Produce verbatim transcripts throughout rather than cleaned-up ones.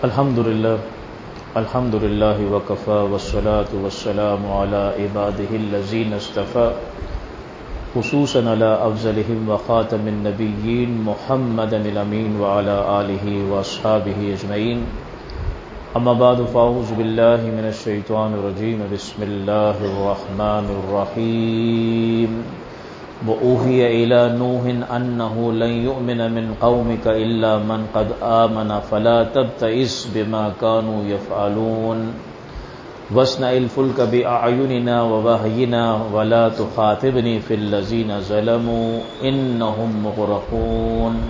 الحمد للہ الحمد للہ وکفى والصلاة والسلام على عباده الذین اصطفى خصوصا على افضلهم وخاتم النبیین محمد الامین وعلى آلہ واصحابہ اجمعین اما بعد فاعوذ باللہ من الشیطان الرجیم بسم اللہ الرحمن الرحیم وَأُوحِيَ إِلَى نُوحٍ أَنَّهُ لَن يُؤْمِنَ مِن قَوْمِكَ إِلَّا مَن قَدْ آمَنَ فَلَا تَبْتَئِسْ بِمَا كَانُوا يَفْعَلُونَ وَاصْنَعِ الْفُلْكَ بِأَعْيُنِنَا وَوَحْيِنَا وَلَا تُخَاطِبْنِي فِي الَّذِينَ ظَلَمُوا إِنَّهُم مُغْرَقُونَ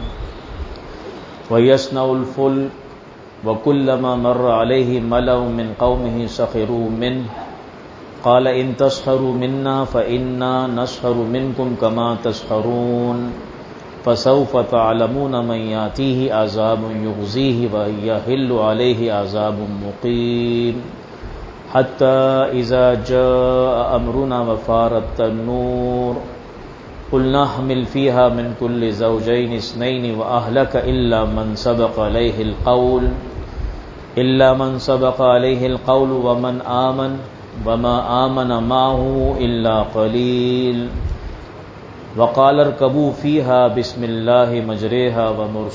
وَيَصْنَعُ الْفُلْكَ وَكُلَّمَا مَرَّ عَلَيْهِ مَلَأٌ مِّن قَوْمِهِ سَخِرُوا مِنْهُ قال ان تسخروا منا فإنا نسخر منكم كما تسخرون فسوف تعلمون من يأتيه عذاب يخزيه ويحل عليه عذاب مقيم حتى إذا جاء أمرنا وفارت النور قلنا احمل فيها من كل زوجين اثنين وأهلك إلا من سبق عليه القول إلا من سبق عليه القول ومن آمن وما آمن معه إلا قليل وقال اركبوا فيها بسم الله مجريها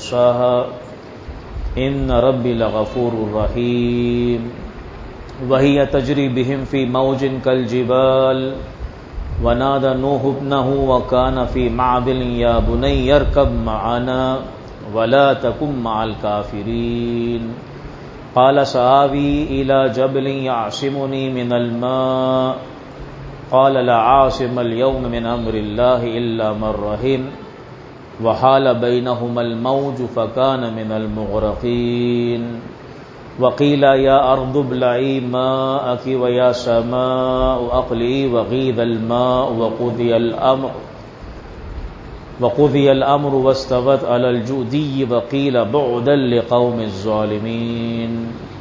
ومرساها إن ربي لغفور رحيم وهي تجري بهم في موج كالجبال ونادى نوح ابنه وكان في معزل يا بني اركب معنا ولا تكن مع الكافرين قال سآوي إلى جبل يعصمني من الماء قال لا عاصم اليوم من أمر الله إلا من رحم وحال بينهما الموج فكان من المغرقين وقيل يا أرض ابلعي ماءك ويا سماء أقلعي وغيض الماء وقضي الأمر وقضي الأمر واستوت على الجودي وقيل بعدا لقوم الظالمين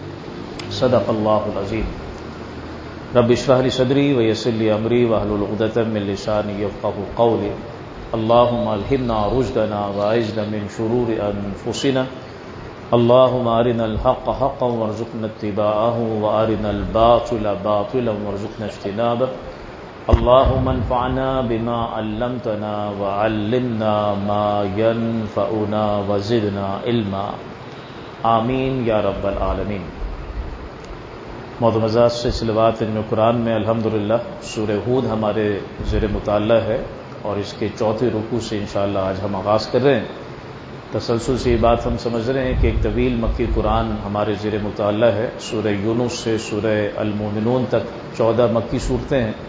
صدق اللہ العظیم رب اشرح لي صدری ويسر لي أمری واحلل عقدۃ من لسانی يفقهوا قولی اللهم الهمنا رشدنا واعذنا من شرور انفسنا اللهم ارنا الحق حقا وارزقنا اتباعه وارنا الباطل باطلا وارزقنا اجتنابه اللهم انفعنا بما علمتنا وعلمنا ما ينفعنا وزدنا علما آمین یا رب العالمین۔ معتمدات سلسلوات علم قرآن میں الحمدللہ سورہ ہود ہمارے زیر مطالعہ ہے اور اس کے چوتھے رکوع سے انشاءاللہ آج ہم آغاز کر رہے ہیں۔ تسلسل سے یہ بات ہم سمجھ رہے ہیں کہ ایک طویل مکی قرآن ہمارے زیر مطالعہ ہے، سورہ یونس سے سورہ المومنون تک چودہ مکی صورتیں ہیں،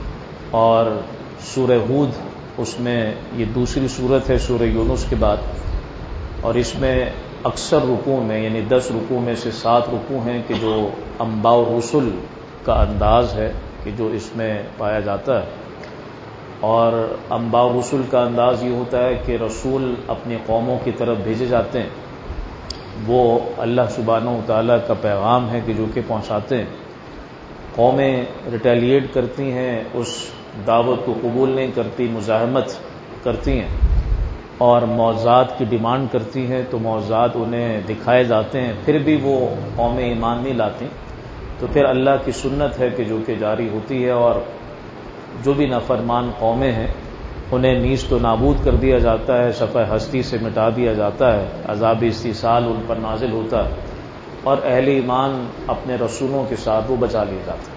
اور سورہ ہود اس میں یہ دوسری صورت ہے سورہ یونس کے بعد، اور اس میں اکثر رکوع میں یعنی دس رکوع میں سے سات رکوع ہیں کہ جو انباء و رسل کا انداز ہے کہ جو اس میں پایا جاتا ہے، اور انباء و رسل کا انداز یہ ہوتا ہے کہ رسول اپنی قوموں کی طرف بھیجے جاتے ہیں، وہ اللہ سبحانہ و تعالیٰ کا پیغام ہے کہ جو کہ پہنچاتے ہیں، قومیں ریٹیلیٹ کرتی ہیں، اس دعوت کو قبول نہیں کرتی، مزاحمت کرتی ہیں اور معجزات کی ڈیمانڈ کرتی ہیں، تو معجزات انہیں دکھائے جاتے ہیں، پھر بھی وہ قومیں ایمان نہیں لاتی، تو پھر اللہ کی سنت ہے کہ جو کہ جاری ہوتی ہے، اور جو بھی نافرمان قومیں ہیں انہیں نیست و نابود کر دیا جاتا ہے، صفحہ ہستی سے مٹا دیا جاتا ہے، عذاب استحصال ان پر نازل ہوتا ہے، اور اہل ایمان اپنے رسولوں کے ساتھ وہ بچا لیے جاتے ہیں۔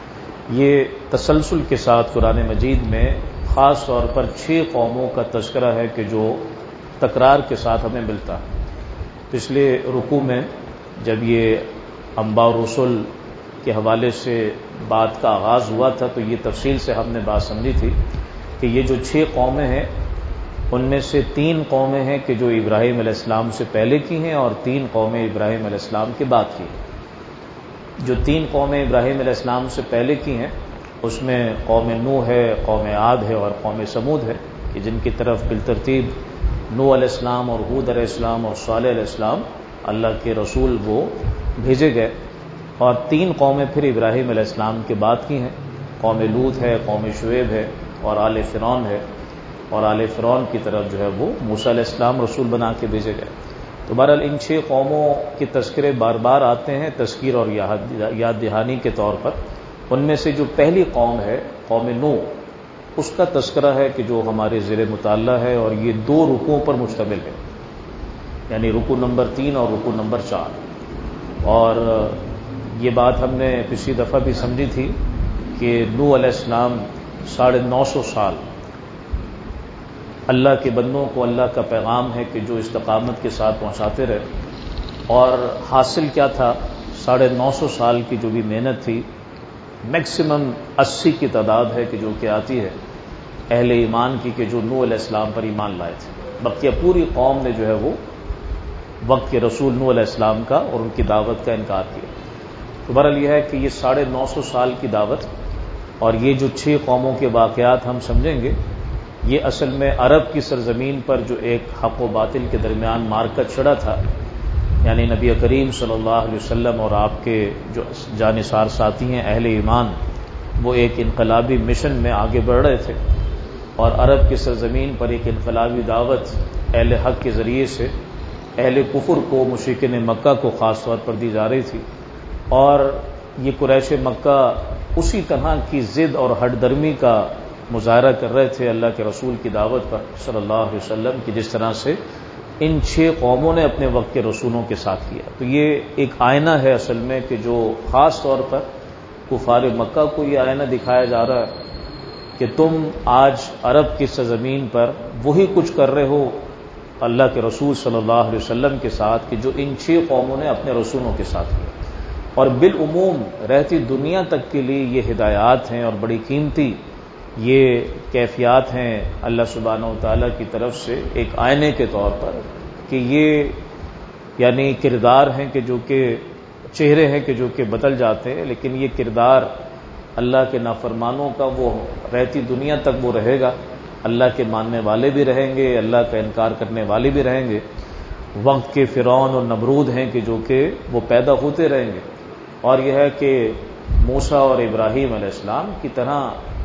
یہ تسلسل کے ساتھ قرآن مجید میں خاص طور پر چھ قوموں کا تذکرہ ہے کہ جو تکرار کے ساتھ ہمیں ملتا ہے۔ پچھلے رکوع میں جب یہ انباء و رسل کے حوالے سے بات کا آغاز ہوا تھا تو یہ تفصیل سے ہم نے بات سمجھی تھی کہ یہ جو چھ قومیں ہیں ان میں سے تین قومیں ہیں کہ جو ابراہیم علیہ السلام سے پہلے کی ہیں، اور تین قومیں ابراہیم علیہ السلام کے بعد کی ہیں۔ جو تین قومیں ابراہیم علیہ السلام سے پہلے کی ہیں اس میں قوم نوح ہے، قوم عاد ہے اور قوم سمود ہے، کہ جن کی طرف بالترتیب نوح علیہ السلام اور ہود علیہ السلام اور صالح علیہ السلام اللہ کے رسول وہ بھیجے گئے، اور تین قومیں پھر ابراہیم علیہ السلام کے بعد کی ہیں، قوم لوط ہے، قوم شعیب ہے اور آل فرعون ہے، اور آل فرعون کی طرف جو ہے وہ موسیٰ علیہ السلام رسول بنا کے بھیجے گئے۔ تو بہرحال ان چھ قوموں کے تذکرے بار بار آتے ہیں تذکیر اور یاد دہانی کے طور پر. ان میں سے جو پہلی قوم ہے قوم نوح، اس کا تذکرہ ہے کہ جو ہمارے زیر مطالعہ ہے، اور یہ دو رکوعوں پر مشتمل ہے، یعنی رکوع نمبر تین اور رکوع نمبر چار. اور یہ بات ہم نے پچھلی دفعہ بھی سمجھی تھی کہ نوح علیہ السلام ساڑھے نو سو سال اللہ کے بندوں کو اللہ کا پیغام ہے کہ جو استقامت کے ساتھ پہنچاتے رہے. اور حاصل کیا تھا؟ ساڑھے نو سو سال کی جو بھی محنت تھی، میکسیمم اسی کی تعداد ہے کہ جو کہ آتی ہے اہل ایمان کی کہ جو نوح علیہ السلام پر ایمان لائے تھے. بلکہ پوری قوم نے جو ہے وہ وقت کے رسول نوح علیہ السلام کا اور ان کی دعوت کا انکار کیا. تو بہرحال یہ ہے کہ یہ ساڑھے نو سو سال کی دعوت اور یہ جو چھ قوموں کے واقعات ہم سمجھیں گے، یہ اصل میں عرب کی سرزمین پر جو ایک حق و باطل کے درمیان مارکت چھڑا تھا، یعنی نبی کریم صلی اللہ علیہ وسلم اور آپ کے جو جانثار ساتھی ہیں اہل ایمان، وہ ایک انقلابی مشن میں آگے بڑھ رہے تھے، اور عرب کی سرزمین پر ایک انقلابی دعوت اہل حق کے ذریعے سے اہل کفر کو، مشرکین مکہ کو خاص طور پر دی جا رہی تھی. اور یہ قریش مکہ اسی طرح کی ضد اور ہٹ درمی کا مظاہرہ کر رہے تھے اللہ کے رسول کی دعوت پر صلی اللہ علیہ وسلم کی، جس طرح سے ان چھ قوموں نے اپنے وقت کے رسولوں کے ساتھ کیا. تو یہ ایک آئینہ ہے اصل میں کہ جو خاص طور پر کفار مکہ کو یہ آئینہ دکھایا جا رہا ہے کہ تم آج عرب کی سرزمین پر وہی کچھ کر رہے ہو اللہ کے رسول صلی اللہ علیہ وسلم کے ساتھ کہ جو ان چھ قوموں نے اپنے رسولوں کے ساتھ کیا. اور بالعموم رہتی دنیا تک کے لیے یہ ہدایات ہیں اور بڑی قیمتی یہ کیفیات ہیں اللہ سبحانہ و تعالیٰ کی طرف سے ایک آئینے کے طور پر کہ یہ یعنی کردار ہیں کہ جو کہ چہرے ہیں کہ جو کہ بدل جاتے ہیں، لیکن یہ کردار اللہ کے نافرمانوں کا وہ رہتی دنیا تک وہ رہے گا. اللہ کے ماننے والے بھی رہیں گے، اللہ کا انکار کرنے والے بھی رہیں گے. وقت کے فرعون اور نمرود ہیں کہ جو کہ وہ پیدا ہوتے رہیں گے. اور یہ ہے کہ موسیٰ اور ابراہیم علیہ السلام کی طرح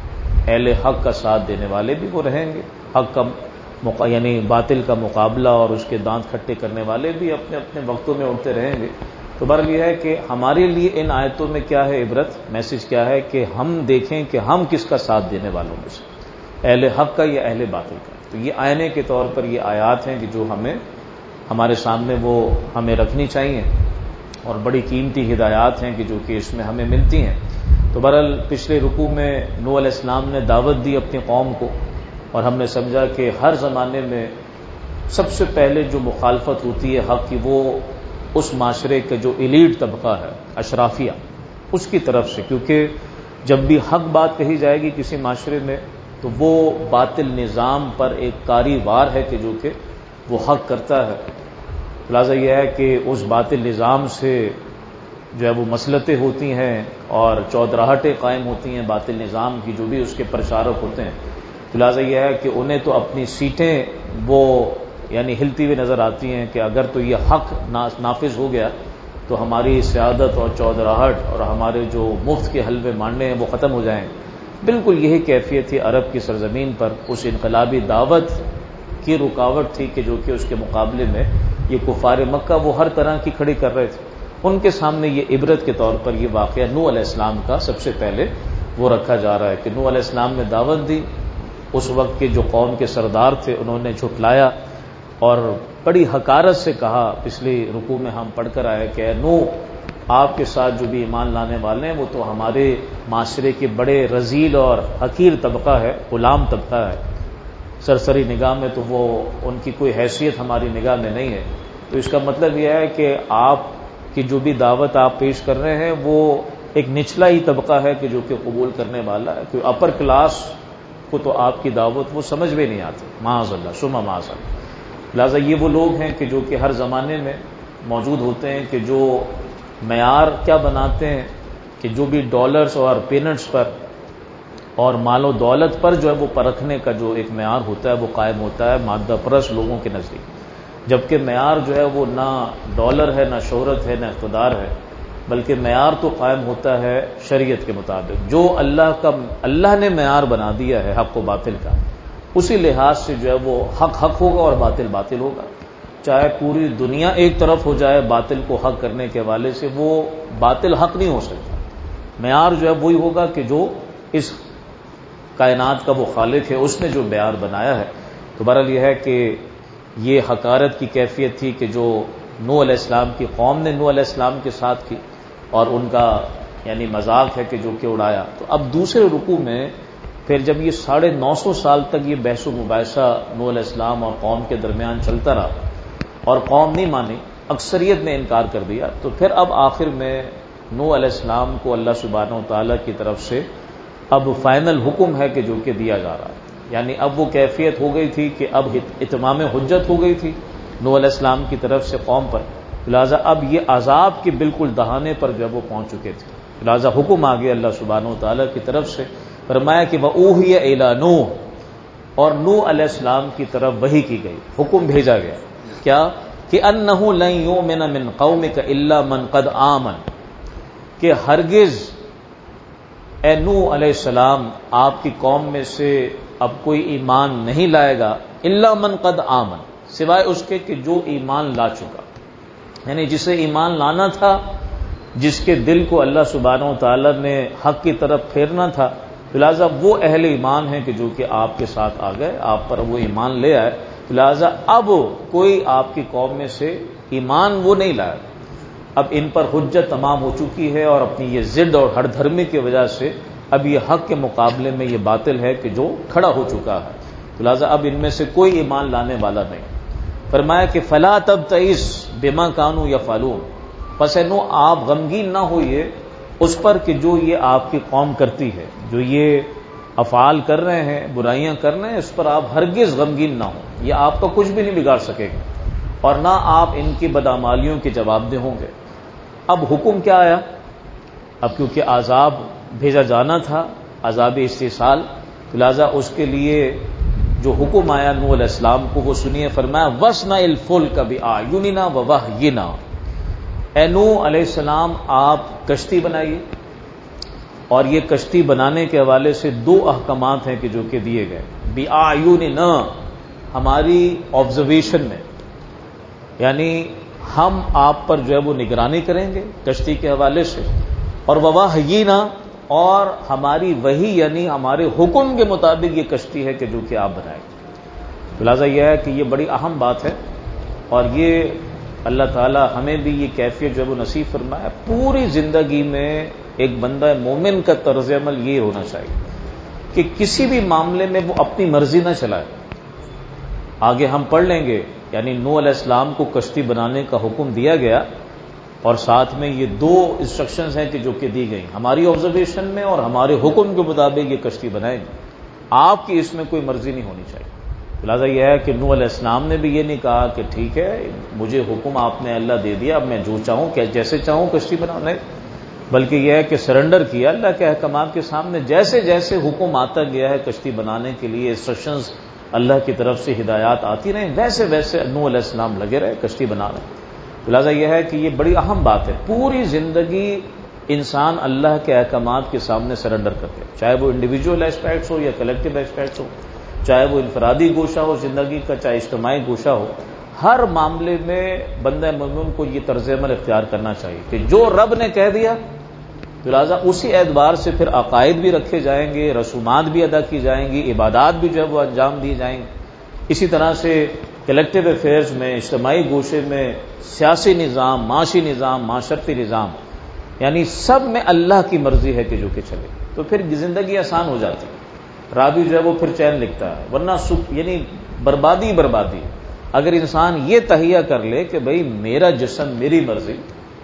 اہل حق کا ساتھ دینے والے بھی وہ رہیں گے، حق کا مقا... یعنی باطل کا مقابلہ اور اس کے دانت کھٹے کرنے والے بھی اپنے اپنے وقتوں میں اٹھتے رہیں گے. تو بہرحال یہ ہے کہ ہمارے لیے ان آیتوں میں کیا ہے عبرت، میسج کیا ہے کہ ہم دیکھیں کہ ہم کس کا ساتھ دینے والوں میں سے، اہل حق کا یا اہل باطل کا. تو یہ آئینے کے طور پر یہ آیات ہیں کہ جو ہمیں ہمارے سامنے وہ ہمیں رکھنی چاہیے، اور بڑی قیمتی ہدایات ہیں کہ جو کہ اس میں ہمیں ملتی ہیں. تو بہرحال پچھلے رکوع میں نوح علیہ السلام نے دعوت دی اپنی قوم کو، اور ہم نے سمجھا کہ ہر زمانے میں سب سے پہلے جو مخالفت ہوتی ہے حق کی، وہ اس معاشرے کا جو ایلیٹ طبقہ ہے اشرافیہ، اس کی طرف سے. کیونکہ جب بھی حق بات کہی جائے گی کسی معاشرے میں تو وہ باطل نظام پر ایک کاری وار ہے کہ جو کہ وہ حق کرتا ہے. لہٰذا یہ ہے کہ اس باطل نظام سے جو ہے وہ مسلطیں ہوتی ہیں اور چودراہٹیں قائم ہوتی ہیں باطل نظام کی، جو بھی اس کے پرچارک ہوتے ہیں. تو لہٰذا یہ ہے کہ انہیں تو اپنی سیٹیں وہ یعنی ہلتی ہوئی نظر آتی ہیں کہ اگر تو یہ حق نافذ ہو گیا تو ہماری سیادت اور چودراہٹ اور ہمارے جو مفت کے حلوے ماننے ہیں وہ ختم ہو جائیں. بالکل یہی کیفیت تھی عرب کی سرزمین پر. اس انقلابی دعوت کی رکاوٹ تھی کہ جو کہ اس کے مقابلے میں یہ کفار مکہ وہ ہر طرح کی کھڑی کر رہے تھے. ان کے سامنے یہ عبرت کے طور پر یہ واقعہ نوح علیہ السلام کا سب سے پہلے وہ رکھا جا رہا ہے کہ نوح علیہ السلام نے دعوت دی. اس وقت کے جو قوم کے سردار تھے انہوں نے جھٹلایا اور بڑی حقارت سے کہا. پچھلی رکوع میں ہم پڑھ کر آئے کہ اے نوح، آپ کے ساتھ جو بھی ایمان لانے والے ہیں وہ تو ہمارے معاشرے کے بڑے رذیل اور حقیر طبقہ ہے، غلام طبقہ ہے. سرسری نگاہ میں تو وہ ان کی کوئی حیثیت ہماری نگاہ میں نہیں ہے. تو اس کا مطلب یہ ہے کہ آپ کی جو بھی دعوت آپ پیش کر رہے ہیں وہ ایک نچلا ہی طبقہ ہے کہ جو کہ قبول کرنے والا ہے. کوئی اپر کلاس کو تو آپ کی دعوت وہ سمجھ بھی نہیں آتی. معاذ اللہ ثم معاذ اللہ. لہٰذا یہ وہ لوگ ہیں کہ جو کہ ہر زمانے میں موجود ہوتے ہیں کہ جو معیار کیا بناتے ہیں کہ جو بھی ڈالرز اور پینٹس پر اور مال و دولت پر جو ہے وہ پرکھنے کا جو ایک معیار ہوتا ہے وہ قائم ہوتا ہے مادہ پرست لوگوں کے نزدیک. جبکہ معیار جو ہے وہ نہ ڈالر ہے، نہ شہرت ہے، نہ اقتدار ہے، بلکہ معیار تو قائم ہوتا ہے شریعت کے مطابق. جو اللہ کا اللہ نے معیار بنا دیا ہے حق و باطل کا، اسی لحاظ سے جو ہے وہ حق حق ہوگا اور باطل باطل ہوگا. چاہے پوری دنیا ایک طرف ہو جائے باطل کو حق کرنے کے حوالے سے، وہ باطل حق نہیں ہو سکتا۔ معیار جو ہے وہی ہوگا کہ جو اس کائنات کا وہ خالق ہے، اس نے جو معیار بنایا ہے۔ تو بہرحال یہ ہے کہ یہ حقارت کی کیفیت تھی کہ جو نوح علیہ السلام کی قوم نے نوح علیہ السلام کے ساتھ کی، اور ان کا یعنی مذاق ہے کہ جو کہ اڑایا۔ تو اب دوسرے رکوع میں پھر جب یہ ساڑھے نو سو سال تک یہ بحث و مباحثہ نوح علیہ السلام اور قوم کے درمیان چلتا رہا اور قوم نہیں مانی، اکثریت نے انکار کر دیا، تو پھر اب آخر میں نوح علیہ السلام کو اللہ سبحانہ و تعالیٰ کی طرف سے اب فائنل حکم ہے کہ جو کہ دیا جا رہا ہے، یعنی اب وہ کیفیت ہو گئی تھی کہ اب اتمام حجت ہو گئی تھی نوح علیہ السلام کی طرف سے قوم پر، لہٰذا اب یہ عذاب کے بالکل دہانے پر جو وہ پہنچ چکے تھے، لہٰذا حکم آ گیا اللہ سبحانہ و تعالیٰ کی طرف سے، فرمایا کہ وَأُوحِيَ إِلَىٰ نوح، اور نوح علیہ السلام کی طرف وحی کی گئی، حکم بھیجا گیا کیا کہ أَنَّهُ لَن يُؤْمِنَ مِن قَوْمِكَ إِلَّا مَن قَدْ آمَنَ، کہ ہرگز اے نوح علیہ السلام آپ کی قوم میں سے اب کوئی ایمان نہیں لائے گا، الا من قد آمن، سوائے اس کے کہ جو ایمان لا چکا، یعنی جسے ایمان لانا تھا، جس کے دل کو اللہ سبحانہ و تعالیٰ نے حق کی طرف پھیرنا تھا، لہٰذا وہ اہل ایمان ہیں کہ جو کہ آپ کے ساتھ آ گئے، آپ پر وہ ایمان لے آئے، لہٰذا اب کوئی آپ کی قوم میں سے ایمان وہ نہیں لائے، اب ان پر حجت تمام ہو چکی ہے، اور اپنی یہ ضد اور ہر دھرمی کی وجہ سے اب یہ حق کے مقابلے میں یہ باطل ہے کہ جو کھڑا ہو چکا ہے، لہٰذا اب ان میں سے کوئی ایمان لانے والا نہیں۔ فرمایا کہ فلا تبتئس بما كانوا يفعلون، پس نو آپ غمگین نہ ہوئیے اس پر کہ جو یہ آپ کی قوم کرتی ہے، جو یہ افعال کر رہے ہیں، برائیاں کر رہے ہیں، اس پر آپ ہرگز غمگین نہ ہوں، یہ آپ کا کچھ بھی نہیں بگاڑ سکے گا، اور نہ آپ ان کی بدعمالیوں کے جواب دہ ہوں گے۔ اب حکم کیا آیا؟ اب کیونکہ عذاب بھیجا جانا تھا، عذاب استحصال، لہذا اس کے لیے جو حکم آیا نوح علیہ السلام کو وہ سنیے۔ فرمایا وَاصْنَعِ الْفُلْكَ بِأَعْيُنِنَا وَوَحْيِنَا، اے نوح علیہ السلام آپ کشتی بنائیے، اور یہ کشتی بنانے کے حوالے سے دو احکامات ہیں کہ جو کہ دیے گئے، بِأَعْيُنِنَا ہماری آبزرویشن میں، یعنی ہم آپ پر جو ہے وہ نگرانی کریں گے کشتی کے حوالے سے، اور وَوَحْيِنَا اور ہماری وحی یعنی ہمارے حکم کے مطابق یہ کشتی ہے کہ جو کہ آپ بنائیں گے۔ لہٰذا یہ ہے کہ یہ بڑی اہم بات ہے، اور یہ اللہ تعالی ہمیں بھی یہ کیفیت جو ہے وہ نصیب فرمایا۔ پوری زندگی میں ایک بندہ مومن کا طرز عمل یہ ہونا چاہیے کہ کسی بھی معاملے میں وہ اپنی مرضی نہ چلائے۔ آگے ہم پڑھ لیں گے، یعنی نوح علیہ السلام کو کشتی بنانے کا حکم دیا گیا، اور ساتھ میں یہ دو انسٹرکشنز ہیں کہ جو کہ دی گئی، ہماری آبزرویشن میں اور ہمارے حکم کے مطابق یہ کشتی بنائے گی، آپ کی اس میں کوئی مرضی نہیں ہونی چاہیے۔ لہٰذا یہ ہے کہ نوح علیہ السلام نے بھی یہ نہیں کہا کہ ٹھیک ہے مجھے حکم آپ نے اللہ دے دیا، اب میں جو چاہوں کہ جیسے چاہوں کشتی بنانے، بلکہ یہ ہے کہ سرنڈر کیا اللہ کے احکامات کے سامنے، جیسے جیسے حکم آتا گیا ہے کشتی بنانے کے لیے، انسٹرکشنز اللہ کی طرف سے ہدایات آتی رہیں، ویسے ویسے نوح علیہ السلام لگے رہے کشتی بنا رہے۔ لہٰذا یہ ہے کہ یہ بڑی اہم بات ہے، پوری زندگی انسان اللہ کے احکامات کے سامنے سرنڈر کرتے، چاہے وہ انڈیویجول ایسپیکٹس ہو یا کلیکٹیو ایسپیکٹس ہو، چاہے وہ انفرادی گوشہ ہو زندگی کا، چاہے اجتماعی گوشہ ہو، ہر معاملے میں بندہ مومن کو یہ طرز عمل اختیار کرنا چاہیے کہ جو رب نے کہہ دیا، تو لہٰذا اسی اعتبار سے پھر عقائد بھی رکھے جائیں گے، رسومات بھی ادا کی جائیں گی، عبادات بھی جو ہے وہ انجام دی جائیں گے۔ اسی طرح سے کلیکٹیو افیئرز میں، اجتماعی گوشے میں، سیاسی نظام، معاشی نظام، معاشرتی نظام، یعنی سب میں اللہ کی مرضی ہے کہ جو کہ چلے، تو پھر زندگی آسان ہو جاتی ہے، راوی جو ہے وہ پھر چین لکھتا ہے، ورنہ یعنی بربادی بربادی۔ اگر انسان یہ تہیہ کر لے کہ بھئی میرا جسم میری مرضی،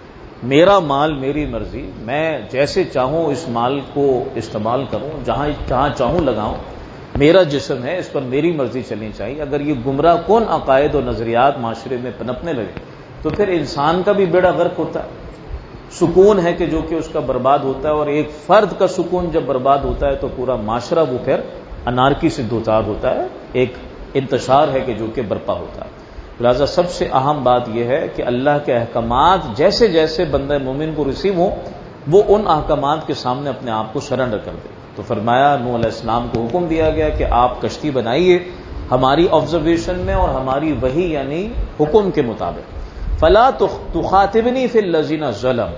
میرا مال میری مرضی، میں جیسے چاہوں اس مال کو استعمال کروں، جہاں جہاں چاہوں لگاؤں، میرا جسم ہے اس پر میری مرضی چلنی چاہیے، اگر یہ گمراہ کن عقائد و نظریات معاشرے میں پنپنے لگے تو پھر انسان کا بھی بیڑا غرق ہوتا ہے، سکون ہے کہ جو کہ اس کا برباد ہوتا ہے، اور ایک فرد کا سکون جب برباد ہوتا ہے تو پورا معاشرہ وہ پھر انارکی سے دوچار ہوتا ہے، ایک انتشار ہے کہ جو کہ برپا ہوتا ہے۔ لہذا سب سے اہم بات یہ ہے کہ اللہ کے احکامات جیسے جیسے بندہ مومن کو ریسیو ہوں، وہ ان احکامات کے سامنے اپنے آپ کو سرنڈر کر دے۔ تو فرمایا نوح علیہ السلام کو حکم دیا گیا کہ آپ کشتی بنائیے، ہماری آبزرویشن میں اور ہماری وحی یعنی حکم کے مطابق. فلا تخاطبنی فی الذین ظلم،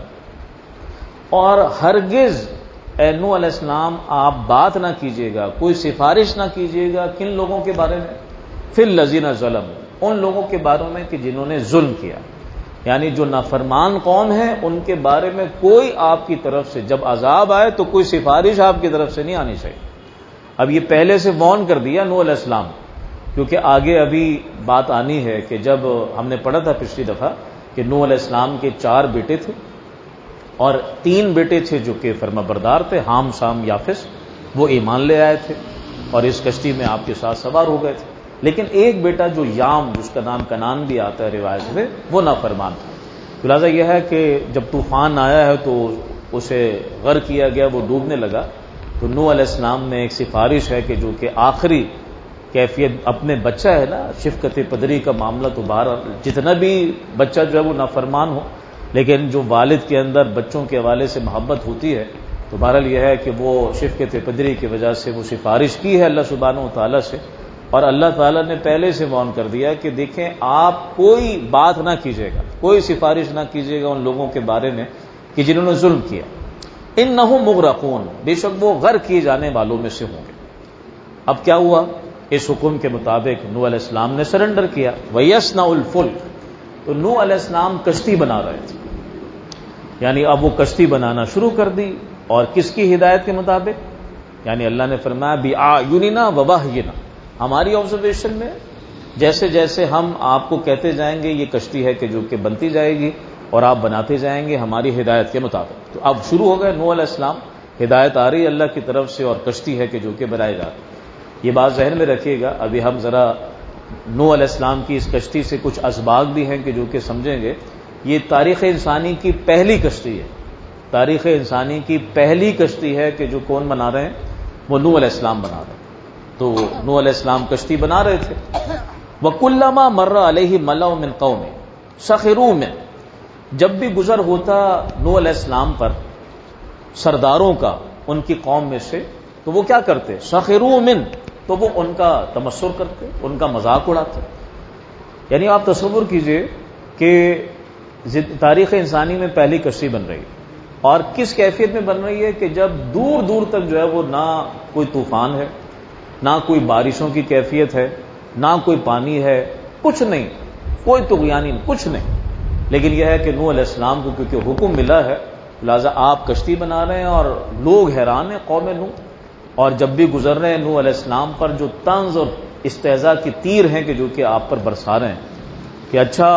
اور ہرگز اے نوح علیہ السلام آپ بات نہ کیجیے گا، کوئی سفارش نہ کیجیے گا کن لوگوں کے بارے میں؟ فی الذین ظلم، ان لوگوں کے بارے میں کہ جنہوں نے ظلم کیا، یعنی جو نافرمان قوم ہے ان کے بارے میں کوئی آپ کی طرف سے جب عذاب آئے تو کوئی سفارش آپ کی طرف سے نہیں آنی چاہیے. اب یہ پہلے سے وارن کر دیا نوح علیہ السلام، کیونکہ آگے ابھی بات آنی ہے کہ جب ہم نے پڑھا تھا پچھلی دفعہ کہ نوح علیہ السلام کے چار بیٹے تھے اور تین بیٹے تھے جو کہ فرما بردار تھے، حام، شام، یافس، وہ ایمان لے آئے تھے اور اس کشتی میں آپ کے ساتھ سوار ہو گئے تھے. لیکن ایک بیٹا جو یام، جس کا نام کنان بھی آتا ہے روایت میں، وہ نافرمان تھا. خلاصہ یہ ہے کہ جب طوفان آیا ہے تو اسے غرق کیا گیا، وہ ڈوبنے لگا. تو نوح علیہ السلام میں ایک سفارش ہے کہ جو کہ آخری کیفیت اپنے بچہ ہے نا، شفقت پدری کا معاملہ تو باہر، جتنا بھی بچہ جو ہے وہ نافرمان ہو لیکن جو والد کے اندر بچوں کے حوالے سے محبت ہوتی ہے تو بہرحال یہ ہے کہ وہ شفقت پدری کی وجہ سے وہ سفارش کی ہے اللہ سبحانہ و تعالیٰ سے. اور اللہ تعالیٰ نے پہلے سے وارن کر دیا کہ دیکھیں آپ کوئی بات نہ کیجیے گا، کوئی سفارش نہ کیجیے گا ان لوگوں کے بارے میں کہ جنہوں نے ظلم کیا. انہم مغرقون، بے شک وہ غرق کیے جانے والوں میں سے ہوں گے. اب کیا ہوا؟ اس حکم کے مطابق نوح علیہ السلام نے سرنڈر کیا. وَيَصْنَعُ الْفُلْكَ، تو نوح علیہ السلام کشتی بنا رہے تھے، یعنی اب وہ کشتی بنانا شروع کر دی. اور کس کی ہدایت کے مطابق؟ یعنی اللہ نے فرمایا بِأَعْيُنِنَا وَوَحْيِنَا، ہماری آبزرویشن میں جیسے جیسے ہم آپ کو کہتے جائیں گے یہ کشتی ہے کہ جو کہ بنتی جائے گی اور آپ بناتے جائیں گے ہماری ہدایت کے مطابق. تو اب شروع ہو گئے نوح علیہ السلام، ہدایت آ رہی اللہ کی طرف سے اور کشتی ہے کہ جو کہ بنائی جا رہی. یہ بات ذہن میں رکھیے گا. ابھی ہم ذرا نوح علیہ السلام کی اس کشتی سے کچھ اسباق بھی ہیں کہ جو کہ سمجھیں گے. یہ تاریخ انسانی کی پہلی کشتی ہے، تاریخ انسانی کی پہلی کشتی ہے کہ جو کون بنا رہے ہیں؟ وہ نوح علیہ السلام بنا رہے ہیں. تو نوح علیہ السلام کشتی بنا رہے تھے. وَكُلَّمَا مَرَّ عَلَيْهِ مَلَأٌ مِّن قَوْمِهِ سَخِرُوا مِنْهُ، جب بھی گزر ہوتا نوح علیہ السلام پر سرداروں کا ان کی قوم میں سے تو وہ کیا کرتے؟ سَخِرُوا مِنْهُ، تو وہ ان کا تمسخر کرتے، ان کا مذاق اڑاتے. یعنی آپ تصور کیجئے کہ تاریخ انسانی میں پہلی کشتی بن رہی ہے اور کس کیفیت میں بن رہی ہے کہ جب دور دور تک جو ہے وہ نہ کوئی طوفان ہے، نہ کوئی بارشوں کی کیفیت ہے، نہ کوئی پانی ہے، کچھ نہیں، کوئی طغیانی کچھ نہیں. لیکن یہ ہے کہ نوح علیہ السلام کو کیونکہ حکم ملا ہے لہذا آپ کشتی بنا رہے ہیں اور لوگ حیران ہیں قوم نوح. اور جب بھی گزر رہے ہیں نوح علیہ السلام پر جو طنز اور استہزاء کی تیر ہیں کہ جو کہ آپ پر برسا رہے ہیں کہ اچھا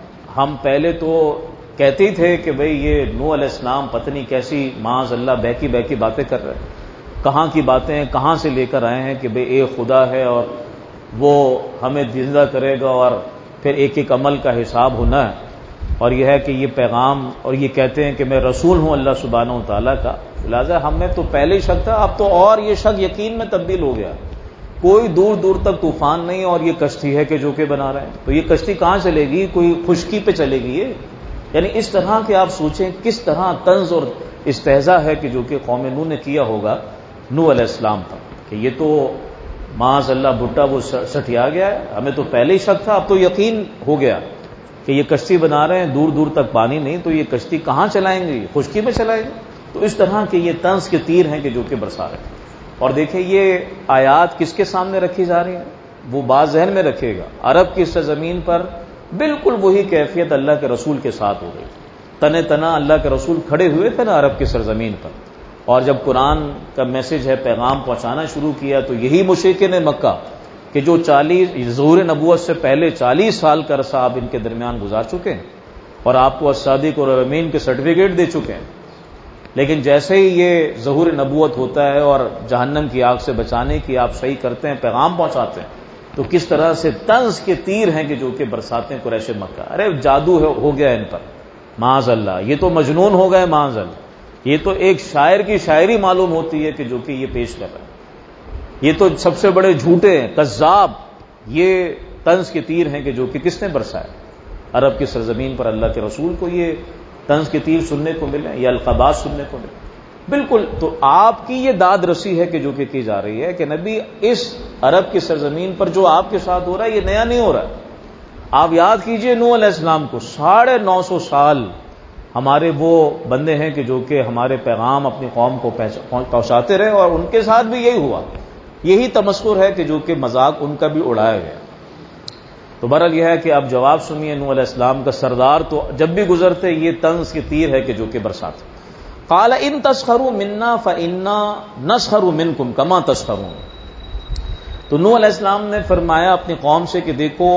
ہم پہلے تو کہتے ہی تھے کہ بھئی یہ نوح علیہ السلام پتنی کیسی معاذ اللہ بہکی بہکی باتیں کر رہے ہیں، کہاں کی باتیں ہیں، کہاں سے لے کر آئے ہیں کہ بھئی ایک خدا ہے اور وہ ہمیں زندہ کرے گا اور پھر ایک ایک عمل کا حساب ہونا ہے. اور یہ ہے کہ یہ پیغام، اور یہ کہتے ہیں کہ میں رسول ہوں اللہ سبحانہ و تعالیٰ کا. لہٰذا ہمیں تو پہلے ہی شک تھا، اب تو اور یہ شک یقین میں تبدیل ہو گیا. کوئی دور دور تک طوفان نہیں اور یہ کشتی ہے کہ جو کہ بنا رہے ہیں. تو یہ کشتی کہاں چلے گی؟ کوئی خشکی پہ چلے گی یہ؟ یعنی اس طرح کہ آپ سوچیں کس طرح طنز اور استہزاء ہے کہ جو کہ قوم نوح نے کیا ہوگا نوح علیہ السلام پر کہ یہ تو معاذ اللہ بھٹا وہ سٹیا گیا ہے، ہمیں تو پہلے ہی شک تھا، اب تو یقین ہو گیا کہ یہ کشتی بنا رہے ہیں، دور دور تک پانی نہیں تو یہ کشتی کہاں چلائیں گے؟ خشکی میں چلائیں گے. تو اس طرح کے یہ طنز کے تیر ہیں کہ جو کہ برسا رہے ہیں. اور دیکھیں یہ آیات کس کے سامنے رکھی جا رہی ہیں؟ وہ بات ذہن میں رکھے گا. عرب کی سرزمین پر بالکل وہی کیفیت اللہ کے رسول کے ساتھ ہو گئی. تنے تنا اللہ کے رسول کھڑے ہوئے تھے نا عرب کی سرزمین پر، اور جب قرآن کا میسج ہے پیغام پہنچانا شروع کیا تو یہی مشرکین مکہ کہ جو چالیس ظہور نبوت سے پہلے چالیس سال کا عرصہ آپ ان کے درمیان گزار چکے ہیں اور آپ کو الصادق اور الامین کے سرٹیفکیٹ دے چکے ہیں. لیکن جیسے ہی یہ ظہور نبوت ہوتا ہے اور جہنم کی آگ سے بچانے کی آپ صحیح کرتے ہیں، پیغام پہنچاتے ہیں، تو کس طرح سے طنز کے تیر ہیں کہ جو کہ برساتے ہیں قریش مکہ. ارے جادو ہو گیا ان پر معاذ اللہ، یہ تو مجنون ہو گئے معاذ اللہ، یہ تو ایک شاعر کی شاعری معلوم ہوتی ہے کہ جو کہ یہ پیش کر رہا ہے. یہ تو سب سے بڑے جھوٹے ہیں، کذاب. یہ طنز کے تیر ہیں کہ جو کہ کس نے برسایا؟ عرب کی سرزمین پر اللہ کے رسول کو یہ طنز کے تیر سننے کو ملے یا القابات سننے کو ملے. بالکل. تو آپ کی یہ داد رسی ہے کہ جو کہ کی جا رہی ہے کہ نبی اس عرب کی سرزمین پر جو آپ کے ساتھ ہو رہا ہے یہ نیا نہیں ہو رہا ہے. آپ یاد کیجئے نوح علیہ السلام کو ساڑھے نو سو سال ہمارے وہ بندے ہیں کہ جو کہ ہمارے پیغام اپنی قوم کو پہنچاتے رہے اور ان کے ساتھ بھی یہی ہوا. یہی تمسخر ہے کہ جو کہ مذاق ان کا بھی اڑایا گیا. تو بہرحال یہ ہے کہ اب جواب سنیے نوح علیہ السلام کا. سردار تو جب بھی گزرتے یہ طنز کی تیر ہے کہ جو کہ برسات. قال ان تسخروا منا فانا نسخر منکم کما تسخرون. تو نوح علیہ السلام نے فرمایا اپنی قوم سے کہ دیکھو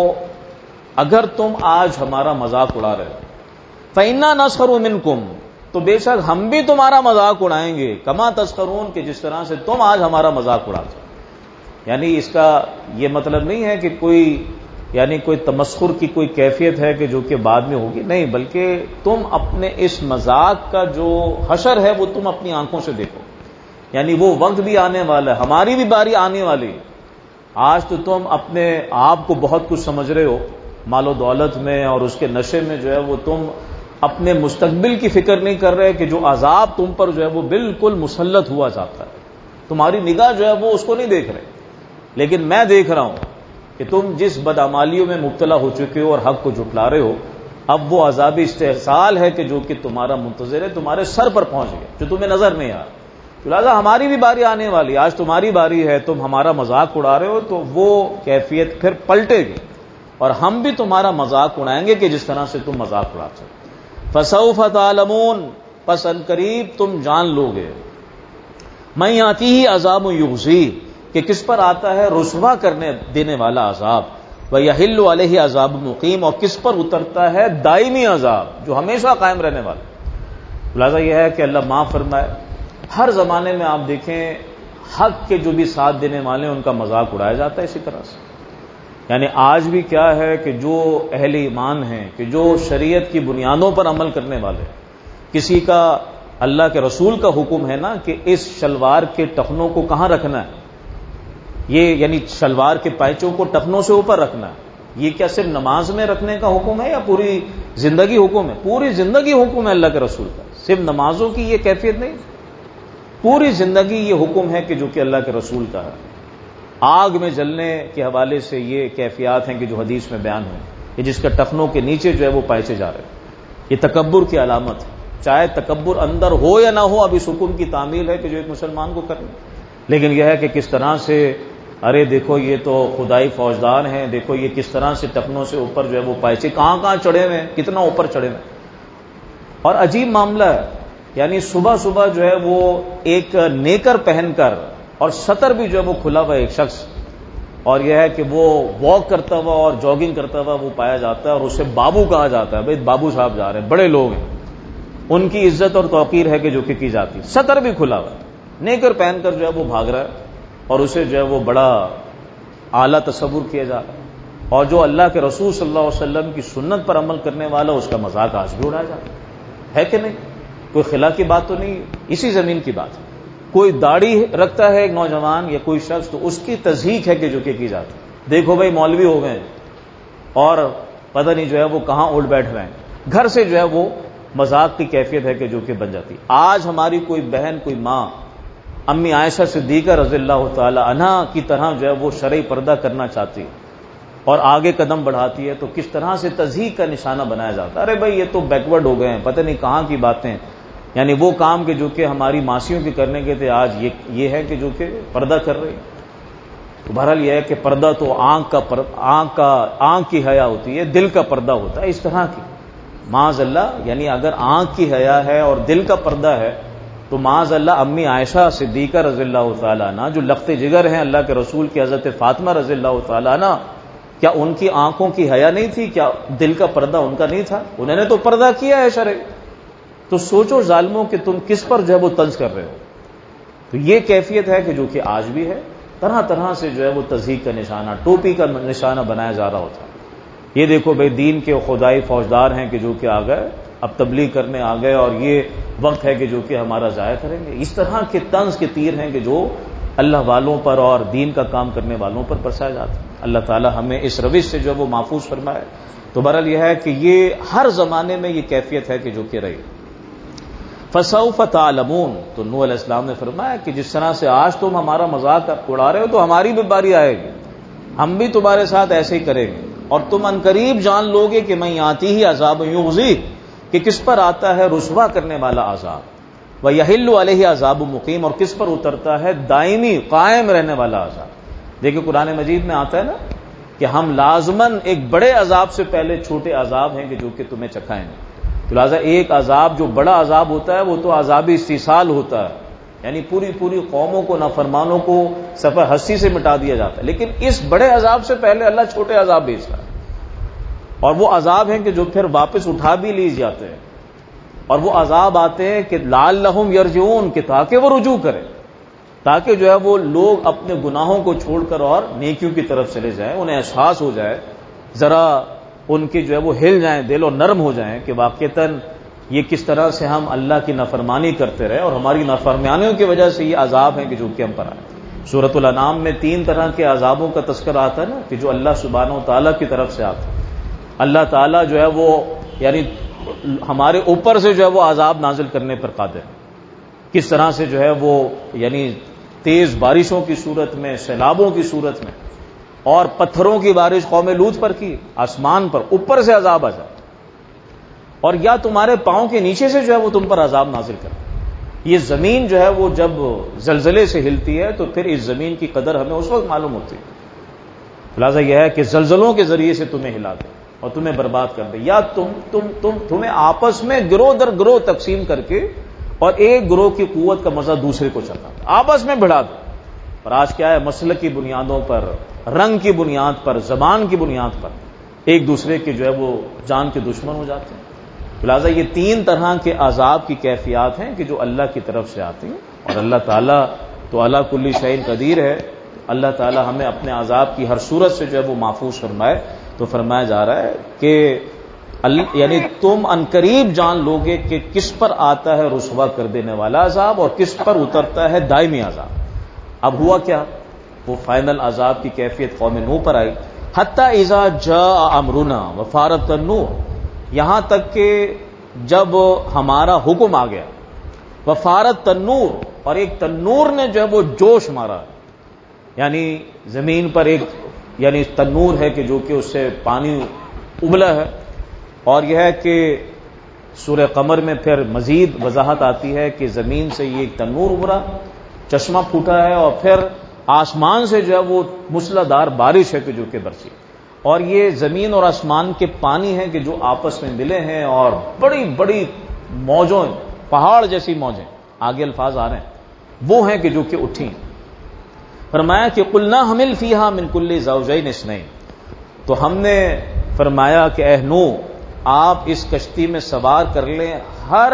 اگر تم آج ہمارا مذاق اڑا رہے ہو فانا نسخر منکم تو بے شک ہم بھی تمہارا مذاق اڑائیں گے کما تسخرون کہ جس طرح سے تم آج ہمارا مذاق اڑاتے ہو. یعنی اس کا یہ مطلب نہیں ہے کہ کوئی یعنی کوئی تمسخر کی کوئی کیفیت ہے کہ جو کہ بعد میں ہوگی، نہیں، بلکہ تم اپنے اس مذاق کا جو حشر ہے وہ تم اپنی آنکھوں سے دیکھو. یعنی وہ وقت بھی آنے والا ہے، ہماری بھی باری آنے والی ہے. آج تو تم اپنے آپ کو بہت کچھ سمجھ رہے ہو مال و دولت میں اور اس کے نشے میں جو ہے وہ تم اپنے مستقبل کی فکر نہیں کر رہے کہ جو عذاب تم پر جو ہے وہ بالکل مسلط ہوا جاتا ہے. تمہاری نگاہ جو ہے وہ اس کو نہیں دیکھ رہے، لیکن میں دیکھ رہا ہوں کہ تم جس بدعمالیوں میں مبتلا ہو چکے ہو اور حق کو جھٹلا رہے ہو، اب وہ عذاب استحصال ہے کہ جو کہ تمہارا منتظر ہے، تمہارے سر پر پہنچ گیا جو تمہیں نظر نہیں آ رہا. لہٰذا ہماری بھی باری آنے والی، آج تمہاری باری ہے، تم ہمارا مذاق اڑا رہے ہو تو وہ کیفیت پھر پلٹے گی اور ہم بھی تمہارا مذاق اڑائیں گے کہ جس طرح سے تم مذاق اڑاتے ہو. فسوف تعلمون پس ان قریب تم جان لو گے من یاتیہ عذاب یخزی کہ کس پر آتا ہے رسوا کرنے دینے والا عذاب، ویحل علیہ عذاب مقیم اور کس پر اترتا ہے دائمی عذاب جو ہمیشہ قائم رہنے والا. لہٰذا یہ ہے کہ اللہ معاف فرمائے. ہر زمانے میں آپ دیکھیں حق کے جو بھی ساتھ دینے والے ہیں ان کا مذاق اڑایا جاتا ہے اسی طرح سے. یعنی آج بھی کیا ہے کہ جو اہل ایمان ہیں کہ جو شریعت کی بنیادوں پر عمل کرنے والے، کسی کا اللہ کے رسول کا حکم ہے نا کہ اس شلوار کے ٹخنوں کو کہاں رکھنا ہے، یہ یعنی شلوار کے پائچوں کو ٹخنوں سے اوپر رکھنا ہے، یہ کیا صرف نماز میں رکھنے کا حکم ہے یا پوری زندگی حکم ہے؟ پوری زندگی حکم ہے اللہ کے رسول کا، صرف نمازوں کی یہ کیفیت نہیں، پوری زندگی یہ حکم ہے کہ جو کہ اللہ کے رسول کا ہے. آگ میں جلنے کے حوالے سے یہ کیفیات ہیں کہ جو حدیث میں بیان ہوئے کہ جس کا ٹخنوں کے نیچے جو ہے وہ پائچے جا رہے ہیں، یہ تکبر کی علامت ہے. چاہے تکبر اندر ہو یا نہ ہو، اب اس حکم کی تعمیل ہے کہ جو ایک مسلمان کو کرنا، لیکن یہ ہے کہ کس طرح سے ارے دیکھو یہ تو خدائی فوجدار ہیں، دیکھو یہ کس طرح سے ٹخنوں سے اوپر جو ہے وہ پائچے کہاں کہاں چڑھے ہوئے ہیں، کتنا اوپر چڑھے ہوئے ہیں. اور عجیب معاملہ ہے، یعنی صبح صبح جو ہے وہ ایک نیکر پہن کر اور سطر بھی جو ہے وہ کھلا ہوا ایک شخص، اور یہ ہے کہ وہ واک کرتا ہوا اور جاگنگ کرتا ہوا وہ پایا جاتا ہے اور اسے بابو کہا جاتا ہے. بھائی بابو صاحب جا رہے ہیں، بڑے لوگ ہیں، ان کی عزت اور توقیر ہے کہ جو کہ کی جاتی ہے. سطر بھی کھلا ہوا، نیکر پہن کر جو ہے وہ بھاگ رہا ہے اور اسے جو ہے وہ بڑا اعلیٰ تصور کیا جا رہا ہے. اور جو اللہ کے رسول صلی اللہ علیہ وسلم کی سنت پر عمل کرنے والا اس کا مذاق آج بھی اڑایا جاتا ہے کہ نہیں؟ کوئی خلا کی بات تو نہیں، اسی زمین کی بات ہے. کوئی داڑھی رکھتا ہے ایک نوجوان یا کوئی شخص تو اس کی تضحیق ہے کہ جو کہ کی جاتی ہے. دیکھو بھائی مولوی ہو گئے اور پتہ نہیں جو ہے وہ کہاں اٹھ بیٹھ رہے ہیں، گھر سے جو ہے وہ مذاق کی کیفیت ہے کہ جو کہ بن جاتی. آج ہماری کوئی بہن کوئی ماں امی عائشہ صدیقہ رضی اللہ تعالی عنہا کی طرح جو ہے وہ شرعی پردہ کرنا چاہتی اور آگے قدم بڑھاتی ہے تو کس طرح سے تضحیق کا نشانہ بنایا جاتا ہے. ارے بھائی یہ تو بیکورڈ ہو گئے ہیں، پتہ نہیں کہاں کی باتیں، یعنی وہ کام کے جو کہ ہماری ماسیوں کے کرنے کے تھے آج یہ یہ ہے کہ جو کہ پردہ کر رہی. تو بہرحال یہ ہے کہ پردہ تو آنکھ کا پر آنکھ کا آنکھ کی حیا ہوتی ہے، دل کا پردہ ہوتا ہے اس طرح کی. معاذ اللہ، یعنی اگر آنکھ کی حیا ہے اور دل کا پردہ ہے تو معاذ اللہ امی عائشہ صدیقہ رضی اللہ تعالیٰ عنہ جو لخت جگر ہیں اللہ کے رسول کی حضرت فاطمہ رضی اللہ تعالیٰ عنہ، کیا ان کی آنکھوں کی حیا نہیں تھی؟ کیا دل کا پردہ ان کا نہیں تھا؟ انہوں نے تو پردہ کیا ہے شرعی. تو سوچو ظالموں کہ تم کس پر جو ہے وہ طنز کر رہے ہو. تو یہ کیفیت ہے کہ جو کہ آج بھی ہے، طرح طرح سے جو ہے وہ تضحیق کا نشانہ، ٹوپی کا نشانہ بنایا جا رہا ہوتا ہے. یہ دیکھو بھائی دین کے خدائی فوجدار ہیں کہ جو کہ آ گئے، اب تبلیغ کرنے آ گئے اور یہ وقت ہے کہ جو کہ ہمارا ضائع کریں گے. اس طرح کے طنز کے تیر ہیں کہ جو اللہ والوں پر اور دین کا کام کرنے والوں پر برسائے جاتے ہیں. اللہ تعالی ہمیں اس روش سے جو ہے وہ محفوظ فرمائے. تو بہرحال یہ ہے کہ یہ ہر زمانے میں یہ کیفیت ہے کہ جو کہ رہی. فسوف تعلمون، تو نوح علیہ السلام نے فرمایا کہ جس طرح سے آج تم ہمارا مذاق اڑا رہے ہو تو ہماری بھی باری آئے گی، ہم بھی تمہارے ساتھ ایسے ہی کریں گے، اور تم عنقریب جان لو گے کہ میں آتی ہی عذاب یغزی، کہ کس پر آتا ہے رسوا کرنے والا عذاب، وَيَحِلُّ عَلَيْهِ عذاب مقیم، اور کس پر اترتا ہے دائمی قائم رہنے والا عذاب۔ دیکھیں قرآن مجید میں آتا ہے نا کہ ہم لازماً ایک بڑے عذاب سے پہلے چھوٹے عذاب ہیں کہ جو کہ تمہیں چکھائیں گے، تو لہٰذا ایک عذاب جو بڑا عذاب ہوتا ہے وہ تو عذاب استیصال ہوتا ہے، یعنی پوری پوری قوموں کو، نافرمانوں کو صفحہ ہستی سے مٹا دیا جاتا ہے، لیکن اس بڑے عذاب سے پہلے اللہ چھوٹے عذاب بھیجتا ہے، اور وہ عذاب ہیں کہ جو پھر واپس اٹھا بھی لیے جاتے ہیں، اور وہ عذاب آتے ہیں کہ لعلہم یرجعون، کہ تاکہ وہ رجوع کریں، تاکہ جو ہے وہ لوگ اپنے گناہوں کو چھوڑ کر اور نیکیوں کی طرف چلے جائیں، انہیں احساس ہو جائے، ذرا ان کے جو ہے وہ ہل جائیں، دل و نرم ہو جائیں کہ واقعتاً یہ کس طرح سے ہم اللہ کی نافرمانی کرتے رہے اور ہماری نافرمانیوں کی وجہ سے یہ عذاب ہیں کہ جو کہ ہم پر آئے۔ سورۃ الانعام میں تین طرح کے عذابوں کا تذکرہ آتا ہے نا کہ جو اللہ سبحانہ و تعالیٰ کی طرف سے آتا ہے۔ اللہ تعالیٰ جو ہے وہ یعنی ہمارے اوپر سے جو ہے وہ عذاب نازل کرنے پر قادر ہے، کس طرح سے جو ہے وہ یعنی تیز بارشوں کی صورت میں، سیلابوں کی صورت میں، اور پتھروں کی بارش قوم لوط پر کی، آسمان پر اوپر سے عذاب آ جائے، اور یا تمہارے پاؤں کے نیچے سے جو ہے وہ تم پر عذاب نازل کرے۔ یہ زمین جو ہے وہ جب زلزلے سے ہلتی ہے تو پھر اس زمین کی قدر ہمیں اس وقت معلوم ہوتی ہے، لہٰذا یہ ہے کہ زلزلوں کے ذریعے سے تمہیں ہلا دے اور تمہیں برباد کر دے، یا تم تم تم تمہیں آپس میں گروہ در گروہ تقسیم کر کے اور ایک گروہ کی قوت کا مزہ دوسرے کو چکھا دے، آپس میں بڑھا دے۔ اور آج کیا ہے، مسلک کی بنیادوں پر، رنگ کی بنیاد پر، زبان کی بنیاد پر ایک دوسرے کے جو ہے وہ جان کے دشمن ہو جاتے ہیں۔ لہٰذا یہ تین طرح کے عذاب کی کیفیات ہیں کہ جو اللہ کی طرف سے آتی ہیں، اور اللہ تعالیٰ تو علی کل شیء قدیر ہے، اللہ تعالیٰ ہمیں اپنے عذاب کی ہر صورت سے جو ہے وہ محفوظ فرمائے۔ تو فرمایا جا رہا ہے کہ یعنی تم عنقریب جان لوگے کہ کس پر آتا ہے رسوا کر دینے والا عذاب اور کس پر اترتا ہے دائمی عذاب۔ اب ہوا کیا، وہ فائنل عذاب کی کیفیت قوم نوح پر آئی، حتی اذا جاء امرنا وفارت النور، یہاں تک کہ جب ہمارا حکم آ گیا، وفارت تنور، اور ایک تنور نے جو ہے وہ جوش مارا، یعنی زمین پر ایک یعنی تنور ہے کہ جو کہ اس سے پانی ابلا ہے، اور یہ ہے کہ سورہ قمر میں پھر مزید وضاحت آتی ہے کہ زمین سے یہ ایک تنور ابھرا، چشمہ پھوٹا ہے، اور پھر آسمان سے جو ہے وہ موسلادھار بارش ہے کہ جو کہ برسی، اور یہ زمین اور آسمان کے پانی ہیں کہ جو آپس میں ملے ہیں، اور بڑی بڑی موجوں، پہاڑ جیسی موجیں، آگے الفاظ آ رہے ہیں، وہ ہیں کہ جو کہ اٹھی۔ فرمایا کہ قلنا حمل فیہا من کل زوجین اثنین، تو ہم نے فرمایا کہ اے نوح آپ اس کشتی میں سوار کر لیں ہر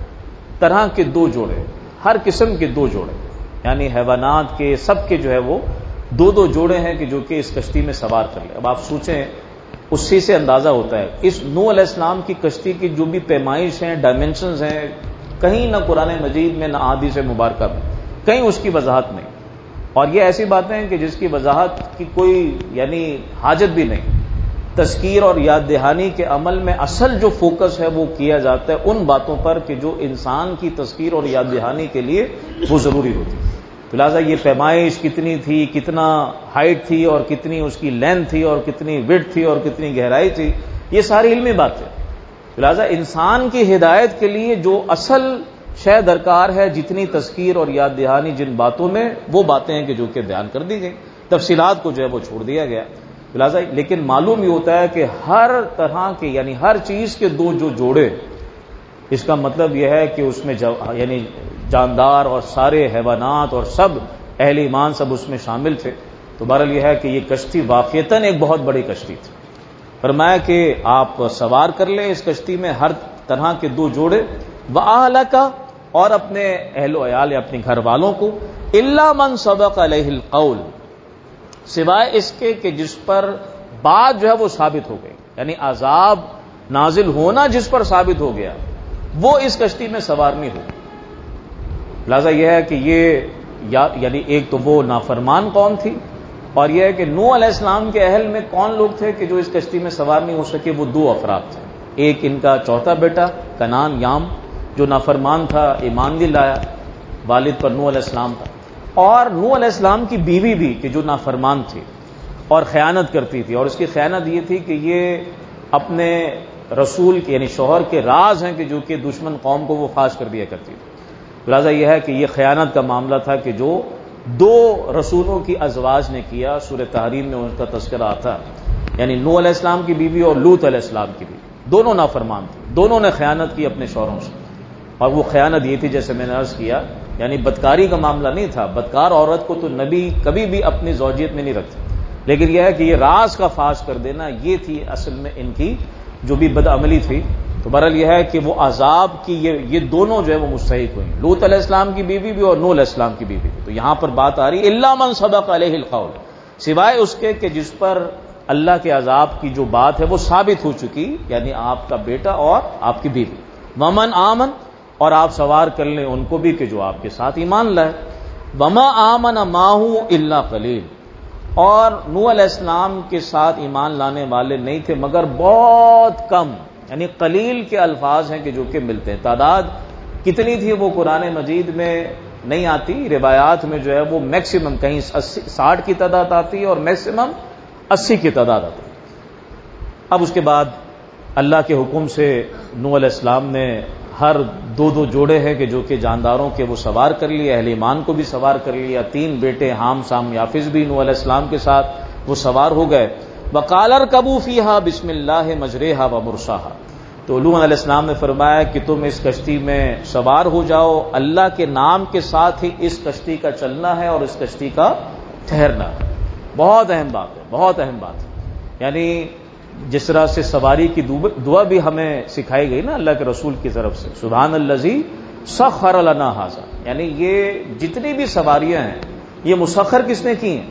طرح کے دو جوڑے، ہر قسم کے دو جوڑے، یعنی حیوانات کے سب کے جو ہے وہ دو دو جوڑے ہیں کہ جو کہ اس کشتی میں سوار کر لیں۔ اب آپ سوچیں، اسی سے اندازہ ہوتا ہے اس نوح علیہ السلام کی کشتی کی جو بھی پیمائش ہیں، ڈائمنشنز ہیں، کہیں نہ قرآن مجید میں نہ احادیث مبارکہ میں کہیں اس کی وضاحت نہیں، اور یہ ایسی باتیں ہیں کہ جس کی وضاحت کی کوئی یعنی حاجت بھی نہیں۔ تذکیر اور یاد دہانی کے عمل میں اصل جو فوکس ہے وہ کیا جاتا ہے ان باتوں پر کہ جو انسان کی تذکیر اور یاد دہانی کے لیے وہ ضروری ہوتی ہے۔ لہٰذا یہ پیمائش کتنی تھی، کتنا ہائٹ تھی، اور کتنی اس کی لینتھ تھی، اور کتنی وڈتھ تھی، اور کتنی گہرائی تھی، یہ ساری علمی باتیں۔ لہٰذا انسان کی ہدایت کے لیے جو اصل شے درکار ہے، جتنی تذکیر اور یاد دہانی جن باتوں میں، وہ باتیں ہیں کہ جو کہ بیان کر دی گئی، تفصیلات کو جو ہے وہ چھوڑ دیا گیا۔ لہٰذا لیکن معلوم یہ ہوتا ہے کہ ہر طرح کے یعنی ہر چیز کے دو جو جوڑے، اس کا مطلب یہ ہے کہ اس میں یعنی جاندار اور سارے حیوانات اور سب اہل ایمان سب اس میں شامل تھے۔ تو بہرحال یہ ہے کہ یہ کشتی واقعتاً ایک بہت بڑی کشتی تھی۔ فرمایا کہ آپ سوار کر لیں اس کشتی میں ہر طرح کے دو جوڑے، وَأَهْلَكَ، اور اپنے اہل و عیال یا اپنے گھر والوں کو، إِلَّا مَنْ سَبَقَ عَلَيْهِ الْقَوْلُ، سوائے اس کے کہ جس پر بات جو ہے وہ ثابت ہو گئی، یعنی عذاب نازل ہونا جس پر ثابت ہو گیا وہ اس کشتی میں سوار نہیں ہو۔ لہذا یہ ہے کہ یہ یعنی ایک تو وہ نافرمان قوم تھی، اور یہ ہے کہ نوح علیہ السلام کے اہل میں کون لوگ تھے کہ جو اس کشتی میں سوار نہیں ہو سکے، وہ دو افراد تھے، ایک ان کا چوتھا بیٹا کنان یام، جو نافرمان تھا ایمان بھی لایا والد پر نوح علیہ السلام کا، اور نوح علیہ السلام کی بیوی بھی کہ جو نافرمان تھی اور خیانت کرتی تھی، اور اس کی خیانت یہ تھی کہ یہ اپنے رسول کے یعنی شوہر کے راز ہیں کہ جو کہ دشمن قوم کو وہ فاش کر دیا کرتی تھی۔ لہٰذا یہ ہے کہ یہ خیانت کا معاملہ تھا کہ جو دو رسولوں کی ازواج نے کیا، سورہ تحریم میں ان کا تذکرہ آتا، یعنی نوح علیہ السلام کی بیوی اور لوط علیہ السلام کی بیوی، دونوں نافرمان تھے، دونوں نے خیانت کی اپنے شوہروں سے، اور وہ خیانت یہ تھی جیسے میں نے عرض کیا، یعنی بدکاری کا معاملہ نہیں تھا، بدکار عورت کو تو نبی کبھی بھی اپنی زوجیت میں نہیں رکھتے، لیکن یہ ہے کہ یہ راز کا فاش کر دینا، یہ تھی اصل میں ان کی جو بھی بدعملی تھی۔ تو بہرحال یہ ہے کہ وہ عذاب کی یہ یہ دونوں جو ہے وہ مستحق ہوئیں، لوط علیہ السلام کی بیوی بھی اور نوح علیہ السلام کی بیوی بھی۔ تو یہاں پر بات آ رہی الا من سبق علیہ القول، سوائے اس کے کہ جس پر اللہ کے عذاب کی جو بات ہے وہ ثابت ہو چکی، یعنی آپ کا بیٹا اور آپ کی بیوی، ومن آمن، اور آپ سوار کر لیں ان کو بھی کہ جو آپ کے ساتھ ایمان لائے، وما آمن معہ الا قلیل، اور نوح علیہ السلام کے ساتھ ایمان لانے والے نہیں تھے مگر بہت کم، یعنی قلیل کے الفاظ ہیں کہ جو کہ ملتے ہیں، تعداد کتنی تھی وہ قرآن مجید میں نہیں آتی، روایات میں جو ہے وہ میکسیمم کہیں ساٹھ کی تعداد آتی ہے اور میکسیمم اسی کی تعداد آتی ہے۔ اب اس کے بعد اللہ کے حکم سے نوح علیہ السلام نے ہر دو دو جوڑے ہیں کہ جو کہ جانداروں کے وہ سوار کر لیے، اہل ایمان کو بھی سوار کر لیا، تین بیٹے حام سام یافز بھی نوح علیہ السلام کے ساتھ وہ سوار ہو گئے۔ وقال ارکبوا فیہا بسم اللہ مجریہا ومرساہا، تو نوح علیہ السلام نے فرمایا کہ تم اس کشتی میں سوار ہو جاؤ، اللہ کے نام کے ساتھ ہی اس کشتی کا چلنا ہے اور اس کشتی کا ٹھہرنا ہے۔ بہت اہم بات ہے، بہت اہم بات ہے، یعنی جس طرح سے سواری کی دعا بھی ہمیں سکھائی گئی نا اللہ کے رسول کی طرف سے، سبحان الذی سخر لنا ھذا، یعنی یہ جتنی بھی سواریاں ہیں یہ مسخر کس نے کی ہیں؟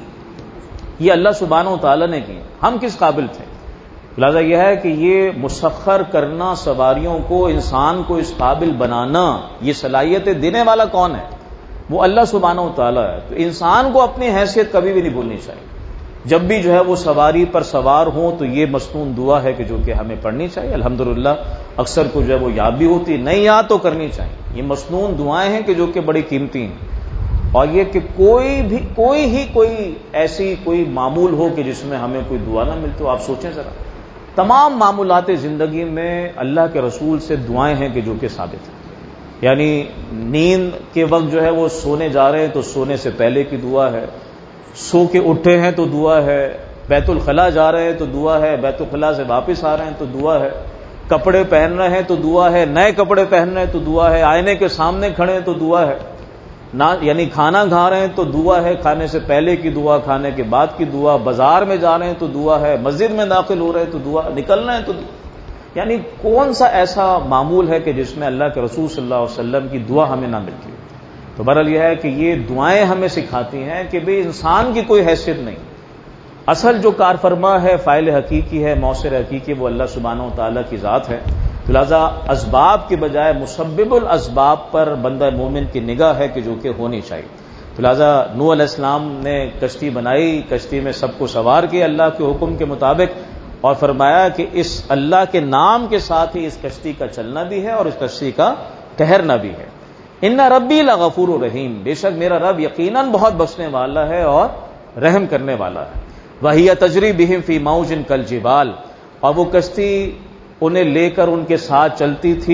یہ اللہ سبحانہ و تعالیٰ نے کی ہیں، ہم کس قابل تھے؟ لہذا یہ ہے کہ یہ مسخر کرنا سواریوں کو، انسان کو اس قابل بنانا، یہ صلاحیتیں دینے والا کون ہے؟ وہ اللہ سبحانہ و تعالیٰ ہے۔ تو انسان کو اپنی حیثیت کبھی بھی نہیں بھولنی چاہیے، جب بھی جو ہے وہ سواری پر سوار ہوں تو یہ مسنون دعا ہے کہ جو کہ ہمیں پڑھنی چاہیے، الحمدللہ اکثر کو جو ہے وہ یاد بھی ہوتی، نہیں یاد تو کرنی چاہیے، یہ مسنون دعائیں ہیں کہ جو کہ بڑی قیمتی ہیں۔ اور یہ کہ کوئی بھی کوئی ہی کوئی ایسی کوئی معمول ہو کہ جس میں ہمیں کوئی دعا نہ ملتی ہو، آپ سوچیں ذرا، تمام معمولات زندگی میں اللہ کے رسول سے دعائیں ہیں کہ جو کہ ثابت ہیں، یعنی نیند کے وقت جو ہے وہ سونے جا رہے ہیں تو سونے سے پہلے کی دعا ہے، سو کے اٹھے ہیں تو دعا ہے، بیت الخلاء جا رہے ہیں تو دعا ہے، بیت الخلاء سے واپس آ رہے ہیں تو دعا ہے، کپڑے پہن رہے ہیں تو دعا ہے، نئے کپڑے پہن رہے ہیں تو دعا ہے، آئینے کے سامنے کھڑے ہیں تو دعا ہے، نہ یعنی کھانا کھا رہے ہیں تو دعا ہے، کھانے سے پہلے کی دعا، کھانے کے بعد کی دعا، بازار میں جا رہے ہیں تو دعا ہے، مسجد میں داخل ہو رہے ہیں تو دعا، نکل رہے ہیں تو دعا۔ یعنی کون سا ایسا معمول ہے کہ جس میں اللہ کے رسول صلی اللہ علیہ وسلم کی دعا ہمیں نہ ملتی؟ تو بہرحال یہ ہے کہ یہ دعائیں ہمیں سکھاتی ہیں کہ بھئی انسان کی کوئی حیثیت نہیں، اصل جو کار فرما ہے، فاعل حقیقی ہے، موثر حقیقی، وہ اللہ سبحانہ و تعالیٰ کی ذات ہے۔ لہذا اسباب کے بجائے مسبب الاسباب پر بندہ مومن کی نگاہ ہے کہ جو کہ ہونی چاہیے۔ تو لہذا نوح علیہ السلام نے کشتی بنائی، کشتی میں سب کو سوار کیا اللہ کے حکم کے مطابق، اور فرمایا کہ اس اللہ کے نام کے ساتھ ہی اس کشتی کا چلنا بھی ہے اور اس کشتی کا ٹھہرنا بھی ہے۔ ان ربی لغفور رحیم، بے شک میرا رب یقیناً بہت بخشنے والا ہے اور رحم کرنے والا ہے۔ وہی تجری بہم فی موج کالجبال، اور وہ کشتی انہیں لے کر ان کے ساتھ چلتی تھی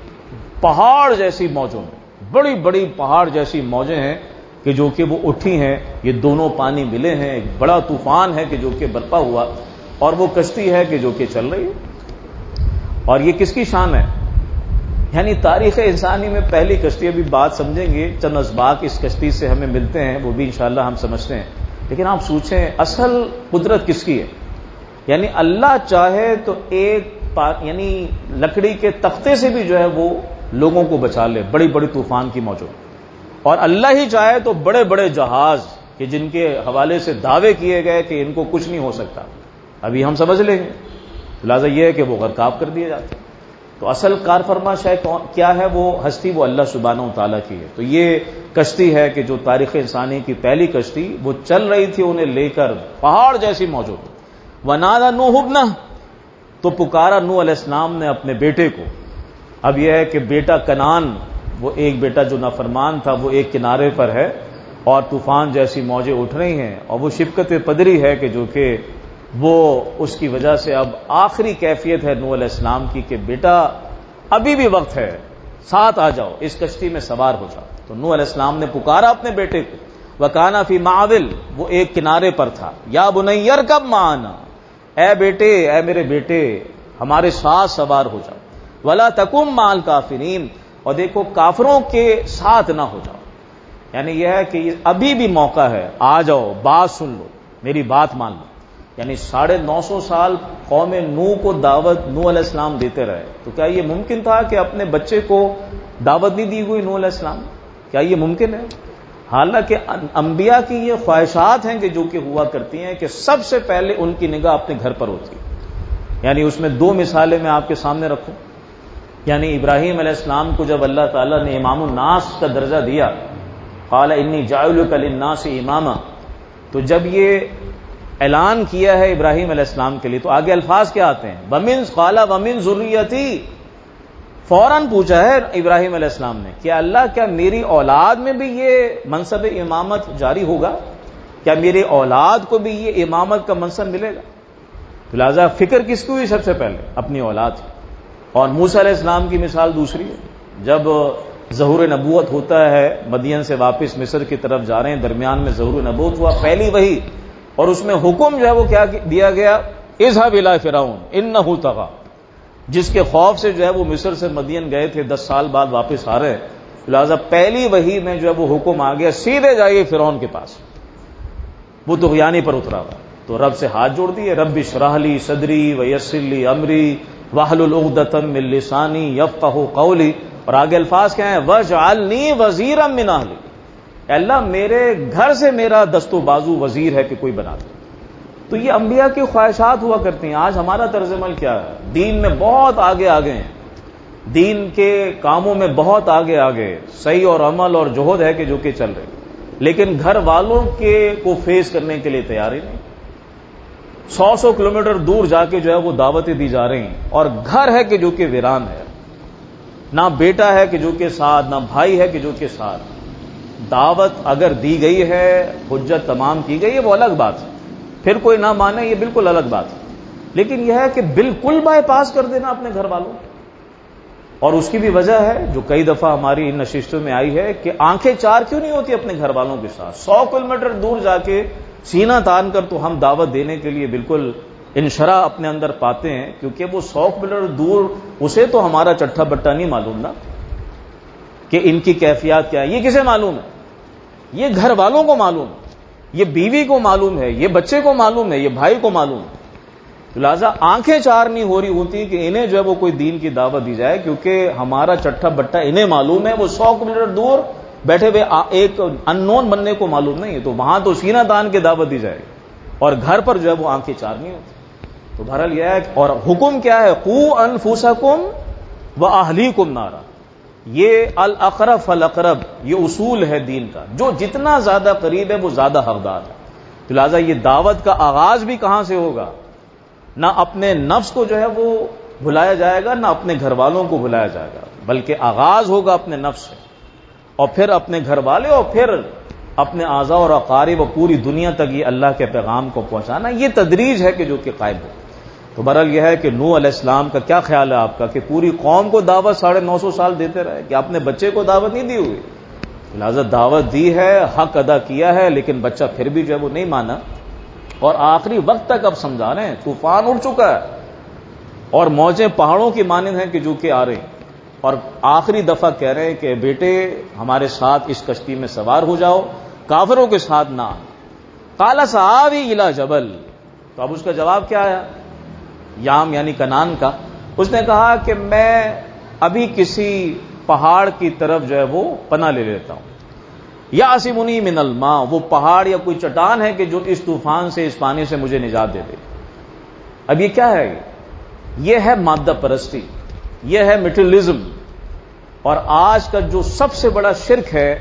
پہاڑ جیسی موجوں میں، بڑی بڑی پہاڑ جیسی موجیں ہیں کہ جو کہ وہ اٹھی ہیں، یہ دونوں پانی ملے ہیں، ایک بڑا طوفان ہے کہ جو کہ برپا ہوا، اور وہ کشتی ہے کہ جو کہ چل رہی ہے۔ اور یہ کس کی شان ہے؟ یعنی تاریخ انسانی میں پہلی کشتی، ابھی بات سمجھیں گے، چند اسباق اس کشتی سے ہمیں ملتے ہیں، وہ بھی انشاءاللہ ہم سمجھتے ہیں، لیکن آپ سوچیں اصل قدرت کس کی ہے؟ یعنی اللہ چاہے تو ایک یعنی لکڑی کے تختے سے بھی جو ہے وہ لوگوں کو بچا لے بڑی بڑی طوفان کی موجوں، اور اللہ ہی چاہے تو بڑے بڑے جہاز کہ جن کے حوالے سے دعوے کیے گئے کہ ان کو کچھ نہیں ہو سکتا، ابھی ہم سمجھ لیں گے، لہٰذا یہ ہے کہ وہ غرقاب کر دیے جاتے ہیں۔ تو اصل کار فرما شے کیا ہے؟ وہ ہستی وہ اللہ سبحانہ و تعالیٰ کی ہے۔ تو یہ کشتی ہے کہ جو تاریخ انسانی کی پہلی کشتی، وہ چل رہی تھی انہیں لے کر پہاڑ جیسی موجوں میں۔ وَنَادَى نُوحُ ابْنَهُ، تو پکارا نوح علیہ السلام نے اپنے بیٹے کو، اب یہ ہے کہ بیٹا کنان، وہ ایک بیٹا جو نافرمان تھا، وہ ایک کنارے پر ہے اور طوفان جیسی موجیں اٹھ رہی ہیں، اور وہ شفقت پدری ہے کہ جو کہ وہ اس کی وجہ سے اب آخری کیفیت ہے نوح علیہ السلام کی کہ بیٹا ابھی بھی وقت ہے، ساتھ آ جاؤ، اس کشتی میں سوار ہو جاؤ۔ تو نوح علیہ السلام نے پکارا اپنے بیٹے کو، وَكَانَ فِي مَعْوِلٍ، وہ ایک کنارے پر تھا، یا بُنَيَّ ارْكَب مَعَنَا، اے بیٹے، اے میرے بیٹے ہمارے ساتھ سوار ہو جاؤ، وَلَا تَكُن مَعَ الْكَافِرِينَ، اور دیکھو کافروں کے ساتھ نہ ہو جاؤ۔ یعنی یہ ہے کہ ابھی بھی موقع ہے، آ جاؤ، بات سن لو، میری بات مان لو۔ یعنی ساڑھے نو سو سال قوم نوح کو دعوت نوح علیہ السلام دیتے رہے، تو کیا یہ ممکن تھا کہ اپنے بچے کو دعوت نہیں دی ہوئی نوح علیہ السلام؟ کیا یہ ممکن ہے؟ حالانکہ انبیاء کی یہ خواہشات ہیں کہ جو کہ ہوا کرتی ہیں کہ سب سے پہلے ان کی نگاہ اپنے گھر پر ہوتی ہے۔ یعنی اس میں دو مثالیں میں آپ کے سامنے رکھوں۔ یعنی ابراہیم علیہ السلام کو جب اللہ تعالیٰ نے امام الناس کا درجہ دیا، قال انی جاعلک للناس اماما، تو جب یہ اعلان کیا ہے ابراہیم علیہ السلام کے لیے تو آگے الفاظ کیا آتے ہیں؟ وَمِن قَالَ وَمِن ذُرِّيَّتِي، فوراً پوچھا ہے ابراہیم علیہ السلام نے کہ اللہ کیا میری اولاد میں بھی یہ منصب امامت جاری ہوگا؟ کیا میری اولاد کو بھی یہ امامت کا منصب ملے گا؟ تو لہذا فکر کس کو ہوئی؟ سب سے پہلے اپنی اولاد کی۔ اور موسیٰ علیہ السلام کی مثال دوسری ہے، جب ظہور نبوت ہوتا ہے، مدین سے واپس مصر کی طرف جا رہے ہیں، درمیان میں ظہور نبوت ہوا، پہلی وحی، اور اس میں حکم جو ہے وہ کیا دیا گیا؟ اذهب الى فرعون انه طغى، جس کے خوف سے جو ہے وہ مصر سے مدین گئے تھے، دس سال بعد واپس آ رہے ہیں، لہذا پہلی وحی میں جو ہے وہ حکم آ گیا سیدھے جائیے فرعون کے پاس، وہ طغیانی پر اترا ہوا۔ تو رب سے ہاتھ جوڑ دیے، رب اشرح لی صدری ویسر لی امری واحلل عقدۃ من لسانی یفقہوا قولی، اور آگے الفاظ کیا ہیں؟ واجعلنی وزیرا من اہلی، اللہ میرے گھر سے میرا دست و بازو وزیر ہے کہ کوئی بنا دے۔ تو یہ انبیاء کی خواہشات ہوا کرتی ہیں۔ آج ہمارا طرز عمل کیا ہے؟ دین میں بہت آگے آگے ہیں، دین کے کاموں میں بہت آگے آگے، صحیح اور عمل اور جہد ہے کہ جو کہ چل رہے، لیکن گھر والوں کے کو فیس کرنے کے لیے تیار ہی نہیں۔ سو سو کلومیٹر دور جا کے جو ہے وہ دعوتیں دی جا رہی ہیں، اور گھر ہے کہ جو کہ ویران ہے، نہ بیٹا ہے کہ جو کہ ساتھ، نہ بھائی ہے کہ جو کہ ساتھ۔ دعوت اگر دی گئی ہے، حجت تمام کی گئی ہے، وہ الگ بات ہے، پھر کوئی نہ مانے یہ بالکل الگ بات ہے، لیکن یہ ہے کہ بالکل بائی پاس کر دینا اپنے گھر والوں۔ اور اس کی بھی وجہ ہے جو کئی دفعہ ہماری ان نشستوں میں آئی ہے کہ آنکھیں چار کیوں نہیں ہوتی اپنے گھر والوں کے ساتھ؟ سو کلومیٹر دور جا کے سینہ تان کر تو ہم دعوت دینے کے لیے بالکل انشراح اپنے اندر پاتے ہیں، کیونکہ وہ سو کلومیٹر دور اسے تو ہمارا چٹھا بٹا نہیں معلوم نا کہ ان کی کیفیات کیا ہے، یہ کسے معلوم ہے؟ یہ گھر والوں کو معلوم ہے، یہ بیوی کو معلوم ہے، یہ بچے کو معلوم ہے، یہ بھائی کو معلوم ہے۔ لہٰذا آنکھیں چار نہیں ہو رہی ہوتی کہ انہیں جو ہے وہ کوئی دین کی دعوت دی جائے، کیونکہ ہمارا چٹھا بٹا انہیں معلوم ہے، وہ سو کلومیٹر دور بیٹھے ہوئے ایک ان نون بننے کو معلوم نہیں ہے، تو وہاں تو سینہ تان کے دعوت دی جائے، اور گھر پر جو ہے وہ آنکھیں چار نہیں ہوتی۔ تو بہرحال یہ ہے، اور حکم کیا ہے؟ قوا انفسکم واہلیکم نارا، یہ الاقرب فالاقرب، یہ اصول ہے دین کا، جو جتنا زیادہ قریب ہے وہ زیادہ حقدار ہے۔ تو لہٰذا یہ دعوت کا آغاز بھی کہاں سے ہوگا؟ نہ اپنے نفس کو جو ہے وہ بھلایا جائے گا، نہ اپنے گھر والوں کو بھلایا جائے گا، بلکہ آغاز ہوگا اپنے نفس سے، اور پھر اپنے گھر والے، اور پھر اپنے اعضاء اور اقارب و پوری دنیا تک یہ اللہ کے پیغام کو پہنچانا۔ یہ تدریج ہے کہ جو کہ قائم ہو۔ تو بہرحال یہ ہے کہ نوح علیہ السلام کا کیا خیال ہے آپ کا کہ پوری قوم کو دعوت ساڑھے نو سو سال دیتے رہے، کہ اپنے بچے کو دعوت نہیں دی ہوئی؟ لہذا دعوت دی ہے، حق ادا کیا ہے، لیکن بچہ پھر بھی جو ہے وہ نہیں مانا، اور آخری وقت تک اب سمجھا رہے ہیں، طوفان اٹھ چکا ہے اور موجیں پہاڑوں کی مانند ہیں کہ جو کہ آ رہے ہیں، اور آخری دفعہ کہہ رہے ہیں کہ بیٹے ہمارے ساتھ اس کشتی میں سوار ہو جاؤ، کافروں کے ساتھ نہ۔ قال سآوی الی جبل، تو اب اس کا جواب کیا آیا؟ یام یعنی کنان کا، اس نے کہا کہ میں ابھی کسی پہاڑ کی طرف جو ہے وہ پناہ لے لیتا ہوں۔ یعصمنی من الماء، وہ پہاڑ یا کوئی چٹان ہے کہ جو اس طوفان سے، اس پانی سے مجھے نجات دے دے۔ اب یہ کیا ہے؟ یہ ہے مادہ پرستی، یہ ہے مٹیریلزم، اور آج کا جو سب سے بڑا شرک ہے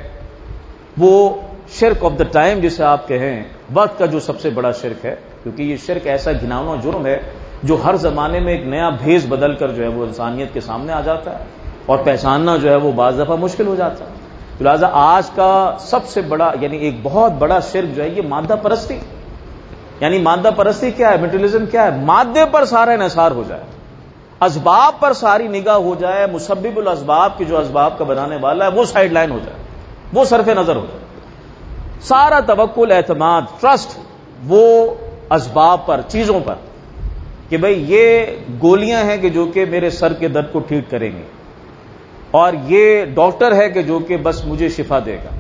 وہ شرک آف دا ٹائم جسے آپ کہیں، وقت کا جو سب سے بڑا شرک ہے، کیونکہ یہ شرک ایسا گھناؤنا جرم ہے جو ہر زمانے میں ایک نیا بھیس بدل کر جو ہے وہ انسانیت کے سامنے آ جاتا ہے۔ اور پہچاننا جو ہے وہ بعض دفعہ مشکل ہو جاتا ہے. لہٰذا آج کا سب سے بڑا یعنی ایک بہت بڑا شرک جو ہے یہ مادہ پرستی. یعنی مادہ پرستی کیا ہے؟ میٹریلزم کیا ہے؟ مادے پر سارا انحصار ہو جائے, اسباب پر ساری نگاہ ہو جائے, مسبب الاسباب کی جو اسباب کا بنانے والا ہے وہ سائیڈ لائن ہو جائے, وہ صرف نظر ہو جائے. سارا توکل, اعتماد, ٹرسٹ وہ اسباب پر, چیزوں پر, کہ بھئی یہ گولیاں ہیں کہ جو کہ میرے سر کے درد کو ٹھیک کریں گے, اور یہ ڈاکٹر ہے کہ جو کہ بس مجھے شفا دے گا.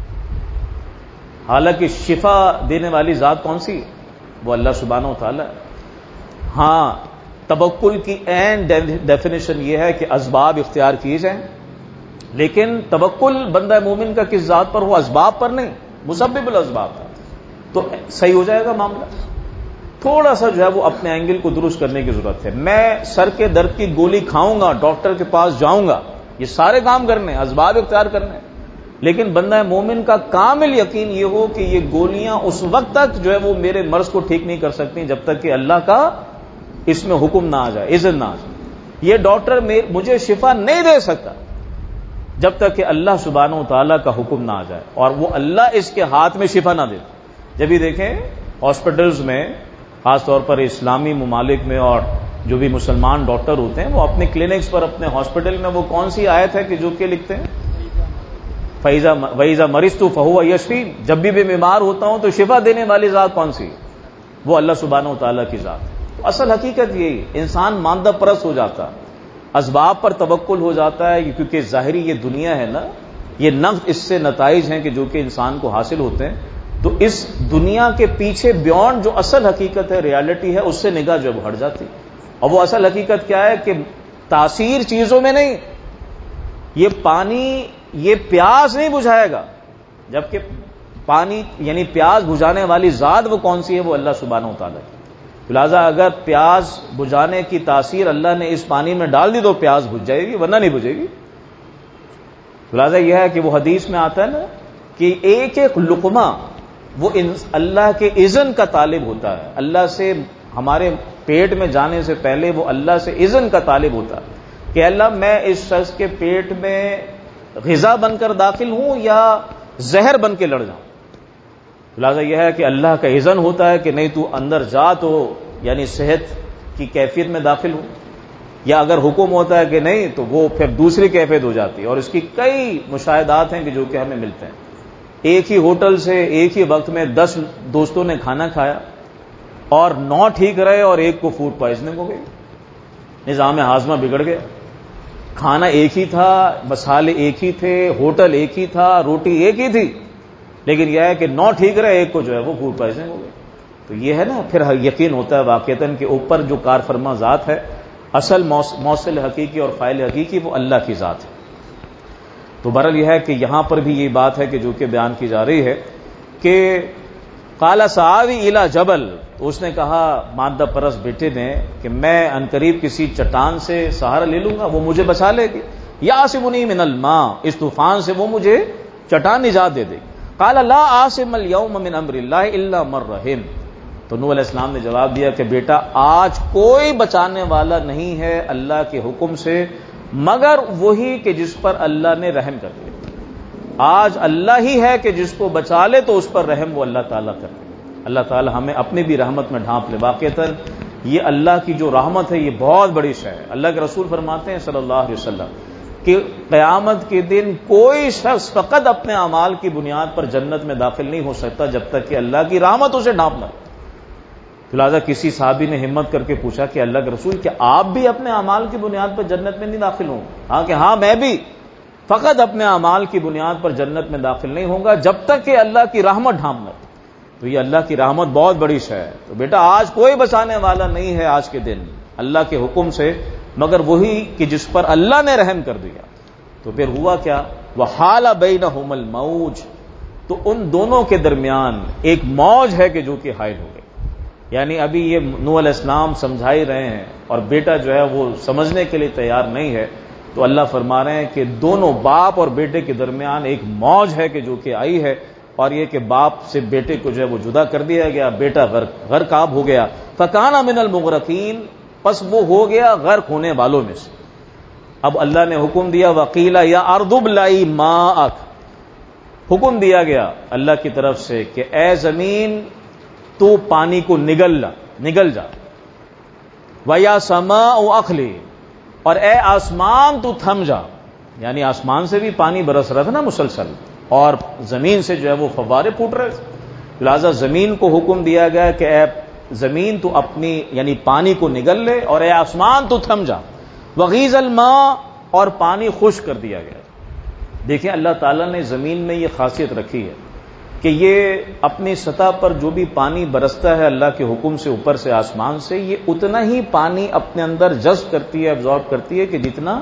حالانکہ شفا دینے والی ذات کون سی ہے؟ وہ اللہ سبحانہ و تعالی. ہاں, توکل کی عین ڈیفینیشن یہ ہے کہ اسباب اختیار کیے جائیں, لیکن توکل بندہ مومن کا کس ذات پر ہو؟ اسباب پر نہیں, مسبب الاسباب پر. تو صحیح ہو جائے گا معاملہ. تھوڑا سا جو ہے وہ اپنے اینگل کو درست کرنے کی ضرورت ہے. میں سر کے درد کی گولی کھاؤں گا, ڈاکٹر کے پاس جاؤں گا, یہ سارے کام کرنے, اسباب اختیار کرنے, لیکن بندہ مومن کا کامل یقین یہ ہو کہ یہ گولیاں اس وقت تک جو ہے وہ میرے مرض کو ٹھیک نہیں کر سکتی جب تک کہ اللہ کا اس میں حکم نہ آ جائے, اذن نہ آ جائے. یہ ڈاکٹر مجھے شفا نہیں دے سکتا جب تک کہ اللہ سبحانہ و تعالیٰ کا حکم نہ آ جائے, اور وہ اللہ اس کے ہاتھ میں شفا نہ دے. جب بھی دیکھیں ہاسپٹلز میں, خاص طور پر اسلامی ممالک میں, اور جو بھی مسلمان ڈاکٹر ہوتے ہیں وہ اپنے کلینکس پر, اپنے ہاسپٹل میں وہ کون سی آیت ہے کہ جو کہ لکھتے ہیں؟ فَإِذَا وَإِذَا مَرِضْتُ فَهُوَ يَشْفِينِ. جب بھی میں بیمار ہوتا ہوں تو شفا دینے والی ذات کون سی؟ وہ اللہ سبحانہ و تعالیٰ کی ذات. تو اصل حقیقت یہی, انسان مادہ پرست ہو جاتا, اسباب پر توکل ہو جاتا ہے, کیونکہ ظاہری یہ دنیا ہے نا, یہ نقد اس سے نتائج ہیں کہ جو کہ انسان کو حاصل ہوتے ہیں. تو اس دنیا کے پیچھے بیونڈ جو اصل حقیقت ہے, ریالٹی ہے, اس سے نگاہ جو ہٹ جاتی. اور وہ اصل حقیقت کیا ہے کہ تاثیر چیزوں میں نہیں, یہ پانی یہ پیاس نہیں بجھائے گا, جبکہ پانی یعنی پیاس بجھانے والی ذات وہ کون سی ہے؟ وہ اللہ سبحانہ و تعالیٰ کی. لہذا اگر پیاس بجھانے کی تاثیر اللہ نے اس پانی میں ڈال دی تو پیاس بجھ جائے گی, ورنہ نہیں بجھے گی. لہذا یہ ہے کہ وہ حدیث میں آتا ہے نا کہ ایک ایک لقمہ وہ اللہ کے اذن کا طالب ہوتا ہے. اللہ سے ہمارے پیٹ میں جانے سے پہلے وہ اللہ سے اذن کا طالب ہوتا ہے کہ اللہ میں اس شخص کے پیٹ میں غذا بن کر داخل ہوں یا زہر بن کے لڑ جاؤں. لہذا یہ ہے کہ اللہ کا اذن ہوتا ہے کہ نہیں تو اندر جا, تو یعنی صحت کی کیفیت میں داخل ہو, یا اگر حکم ہوتا ہے کہ نہیں تو وہ پھر دوسری کیفیت ہو جاتی ہے. اور اس کی کئی مشاہدات ہیں کہ جو کہ ہمیں ملتے ہیں. ایک ہی ہوٹل سے ایک ہی وقت میں دس دوستوں نے کھانا کھایا اور نو ٹھیک رہے اور ایک کو فوڈ پوائزننگ ہو گئی, نظام ہاضمہ بگڑ گیا. کھانا ایک ہی تھا, مسالے ایک ہی تھے, ہوٹل ایک ہی تھا, روٹی ایک ہی تھی, لیکن یہ ہے کہ نو ٹھیک رہے, ایک کو جو ہے وہ فوڈ پوائزننگ ہو گئی. تو یہ ہے نا, پھر یقین ہوتا ہے واقعتاً کہ اوپر جو کار فرما ذات ہے, اصل موصل حقیقی اور فاعل حقیقی وہ اللہ کی ذات ہے. تو بہرحال یہ ہے کہ یہاں پر بھی یہ بات ہے کہ جو کہ بیان کی جا رہی ہے کہ قال سآوی الی جبل, تو اس نے کہا مادہ پرست بیٹے نے کہ میں عنقریب کسی چٹان سے سہارا لے لوں گا, وہ مجھے بچا لے گی. یعصمنی من الماء, اس طوفان سے وہ مجھے چٹان نجات دے دے گی. قال لا عاصم اليوم من امر اللہ الا من رحم. تو نوح علیہ السلام نے جواب دیا کہ بیٹا آج کوئی بچانے والا نہیں ہے اللہ کے حکم سے مگر وہی کہ جس پر اللہ نے رحم کر دیا. آج اللہ ہی ہے کہ جس کو بچا لے تو اس پر رحم وہ اللہ تعالیٰ کرے. اللہ تعالیٰ ہمیں اپنی بھی رحمت میں ڈھانپ لے. واقعتاً یہ اللہ کی جو رحمت ہے یہ بہت بڑی شے ہے. اللہ کے رسول فرماتے ہیں صلی اللہ علیہ وسلم کہ قیامت کے دن کوئی شخص فقط اپنے اعمال کی بنیاد پر جنت میں داخل نہیں ہو سکتا جب تک کہ اللہ کی رحمت اسے ڈھانپ نہ. لہٰذا کسی صحابی نے ہمت کر کے پوچھا کہ اللہ کے رسول کیا آپ بھی اپنے اعمال کی بنیاد پر جنت میں نہیں داخل ہوں؟ ہاں کہ ہاں میں بھی فقط اپنے اعمال کی بنیاد پر جنت میں داخل نہیں ہوں گا جب تک کہ اللہ کی رحمت ڈھانپ نہ. تو یہ اللہ کی رحمت بہت بڑی شے ہے. تو بیٹا آج کوئی بچانے والا نہیں ہے آج کے دن اللہ کے حکم سے مگر وہی کہ جس پر اللہ نے رحم کر دیا. تو پھر ہوا کیا؟ وحال بینہم الموج, تو ان دونوں کے درمیان ایک موج ہے کہ جو کہ حائل ہو گئی. یعنی ابھی یہ نوح علیہ السلام سمجھا ہی رہے ہیں اور بیٹا جو ہے وہ سمجھنے کے لیے تیار نہیں ہے. تو اللہ فرما رہے ہیں کہ دونوں باپ اور بیٹے کے درمیان ایک موج ہے کہ جو کہ آئی ہے, اور یہ کہ باپ سے بیٹے کو جو ہے وہ جدا کر دیا گیا, بیٹا غرق غرق آب ہو گیا. فکان من المغرقین, پس وہ ہو گیا غرق ہونے والوں میں سے. اب اللہ نے حکم دیا وقیلا یا ارض ابلعی ماءک، حکم دیا گیا اللہ کی طرف سے کہ اے زمین تو پانی کو نگل لا نگل جا، وَيَا سَمَاءُ اَقْلِعِ، اور اے آسمان تو تھم جا، یعنی آسمان سے بھی پانی برس رہا تھا نا مسلسل، اور زمین سے جو ہے وہ فوارے پھوٹ رہے تھے، لہذا زمین کو حکم دیا گیا کہ اے زمین تو اپنی یعنی پانی کو نگل لے، اور اے آسمان تو تھم جا، وغیظ الماء، اور پانی خشک کر دیا گیا۔ دیکھیں اللہ تعالیٰ نے زمین میں یہ خاصیت رکھی ہے کہ یہ اپنی سطح پر جو بھی پانی برستا ہے اللہ کے حکم سے اوپر سے آسمان سے، یہ اتنا ہی پانی اپنے اندر جذب کرتی ہے، ابزارب کرتی ہے کہ جتنا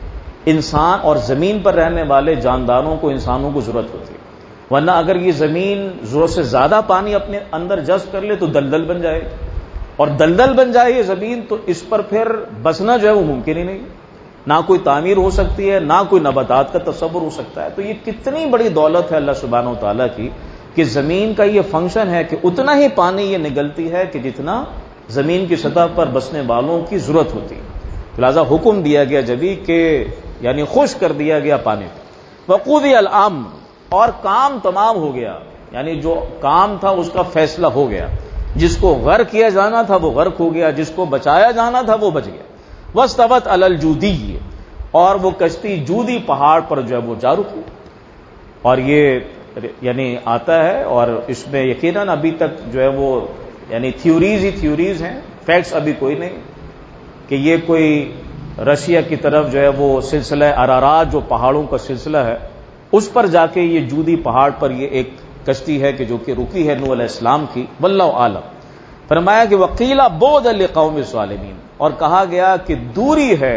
انسان اور زمین پر رہنے والے جانداروں کو انسانوں کو ضرورت ہوتی ہے، ورنہ اگر یہ زمین ضرورت سے زیادہ پانی اپنے اندر جذب کر لے تو دلدل بن جائے، اور دلدل بن جائے یہ زمین تو اس پر پھر بسنا جو ہے وہ ممکن ہی نہیں، نہ کوئی تعمیر ہو سکتی ہے، نہ کوئی نباتات کا تصور ہو سکتا ہے۔ تو یہ کتنی بڑی دولت ہے اللہ سبحانہ و تعالیٰ کی کہ زمین کا یہ فنکشن ہے کہ اتنا ہی پانی یہ نگلتی ہے کہ جتنا زمین کی سطح پر بسنے والوں کی ضرورت ہوتی ہے، لہذا حکم دیا گیا جبھی کہ یعنی خشک کر دیا گیا پانی کو، وقضی الامر، اور کام تمام ہو گیا، یعنی جو کام تھا اس کا فیصلہ ہو گیا، جس کو غرق کیا جانا تھا وہ غرق ہو گیا، جس کو بچایا جانا تھا وہ بچ گیا۔ واستوت علی الجودی، اور وہ کشتی جودی پہاڑ پر جو ہے وہ جا رکی، اور یہ یعنی آتا ہے، اور اس میں یقیناً ابھی تک جو ہے وہ یعنی تھیوریز ہی تھیوریز ہیں، فیکٹس ابھی کوئی نہیں کہ یہ کوئی رشیا کی طرف جو ہے وہ سلسلہ ارارات جو پہاڑوں کا سلسلہ ہے اس پر جا کے یہ جودی پہاڑ پر یہ ایک کشتی ہے کہ جو کہ رکی ہے نوح علیہ السلام کی، واللہ عالم۔ فرمایا کہ وقیلا بعدا لقوم الظالمین، اور کہا گیا کہ دوری ہے،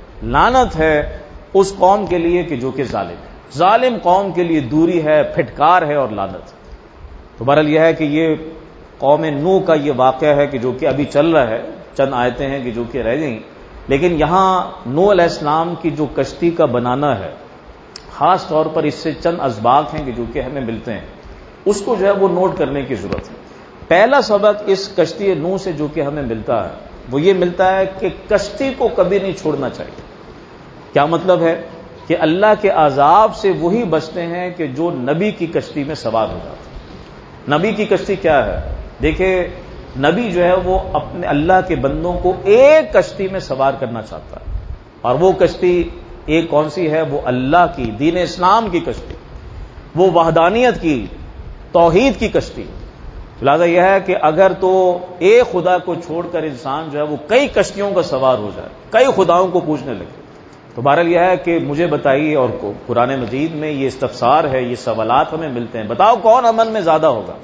لعنت ہے اس قوم کے لیے کہ جو کہ ظالم ہے، ظالم قوم کے لیے دوری ہے، پھٹکار ہے اور لعنت ہے۔ تو بہرحال یہ ہے کہ یہ قوم نوح کا یہ واقعہ ہے کہ جو کہ ابھی چل رہا ہے، چند آیتیں ہیں کہ جو کہ رہ گئیں، لیکن یہاں نوح علیہ السلام کی جو کشتی کا بنانا ہے خاص طور پر اس سے چند اسباق ہیں کہ جو کہ ہمیں ملتے ہیں، اس کو جو ہے وہ نوٹ کرنے کی ضرورت ہے۔ پہلا سبق اس کشتی نوح سے جو کہ ہمیں ملتا ہے وہ یہ ملتا ہے کہ کشتی کو کبھی نہیں چھوڑنا چاہیے۔ کیا مطلب ہے؟ کہ اللہ کے عذاب سے وہی بچتے ہیں کہ جو نبی کی کشتی میں سوار ہو جاتے ہیں۔ نبی کی کشتی کیا ہے؟ دیکھیں نبی جو ہے وہ اپنے اللہ کے بندوں کو ایک کشتی میں سوار کرنا چاہتا ہے، اور وہ کشتی ایک کون سی ہے؟ وہ اللہ کی دین اسلام کی کشتی، وہ وحدانیت کی توحید کی کشتی۔ لہذا یہ ہے کہ اگر تو ایک خدا کو چھوڑ کر انسان جو ہے وہ کئی کشتیوں کا سوار ہو جائے، کئی خداؤں کو پوجنے لگے، تو بہرحال یہ ہے کہ مجھے بتائیے، اور قرآن مجید میں یہ استفسار ہے، یہ سوالات ہمیں ملتے ہیں، بتاؤ کون امن میں زیادہ ہوگا؟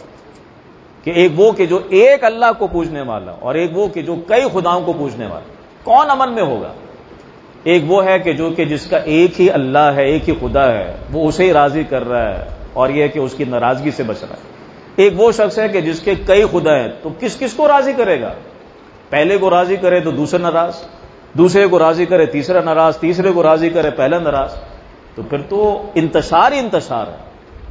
کہ ایک وہ کہ جو ایک اللہ کو پوجنے والا، اور ایک وہ کہ جو کئی خداؤں کو پوجنے والا، کون امن میں ہوگا؟ ایک وہ ہے کہ جو کہ جس کا ایک ہی اللہ ہے، ایک ہی خدا ہے، وہ اسے ہی راضی کر رہا ہے، اور یہ کہ اس کی ناراضگی سے بچ رہا ہے۔ ایک وہ شخص ہے کہ جس کے کئی خدا ہیں، تو کس کس کو راضی کرے گا؟ پہلے کو راضی کرے تو دوسرا ناراض، دوسرے کو راضی کرے تیسرا ناراض، تیسرے کو راضی کرے پہلا ناراض، تو پھر تو انتشار ہی انتشار ہے۔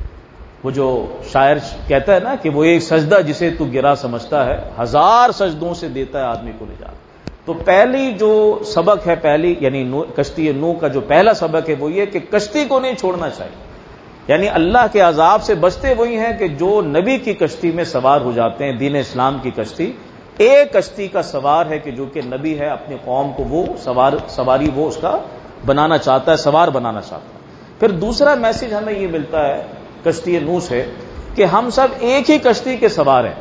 وہ جو شاعر کہتا ہے نا کہ وہ ایک سجدہ جسے تو گرا سمجھتا ہے، ہزار سجدوں سے دیتا ہے آدمی کو نجات۔ تو پہلی جو سبق ہے، پہلی یعنی کشتی نوح کا جو پہلا سبق ہے وہ یہ کہ کشتی کو نہیں چھوڑنا چاہیے، یعنی اللہ کے عذاب سے بچتے وہی ہیں کہ جو نبی کی کشتی میں سوار ہو جاتے ہیں، دین اسلام کی کشتی۔ ایک کشتی کا سوار ہے کہ جو کہ نبی ہے، اپنی قوم کو وہ سوار سواری وہ اس کا بنانا چاہتا ہے، سوار بنانا چاہتا ہے۔ پھر دوسرا میسج ہمیں یہ ملتا ہے کشتی نوح سے کہ ہم سب ایک ہی کشتی کے سوار ہیں،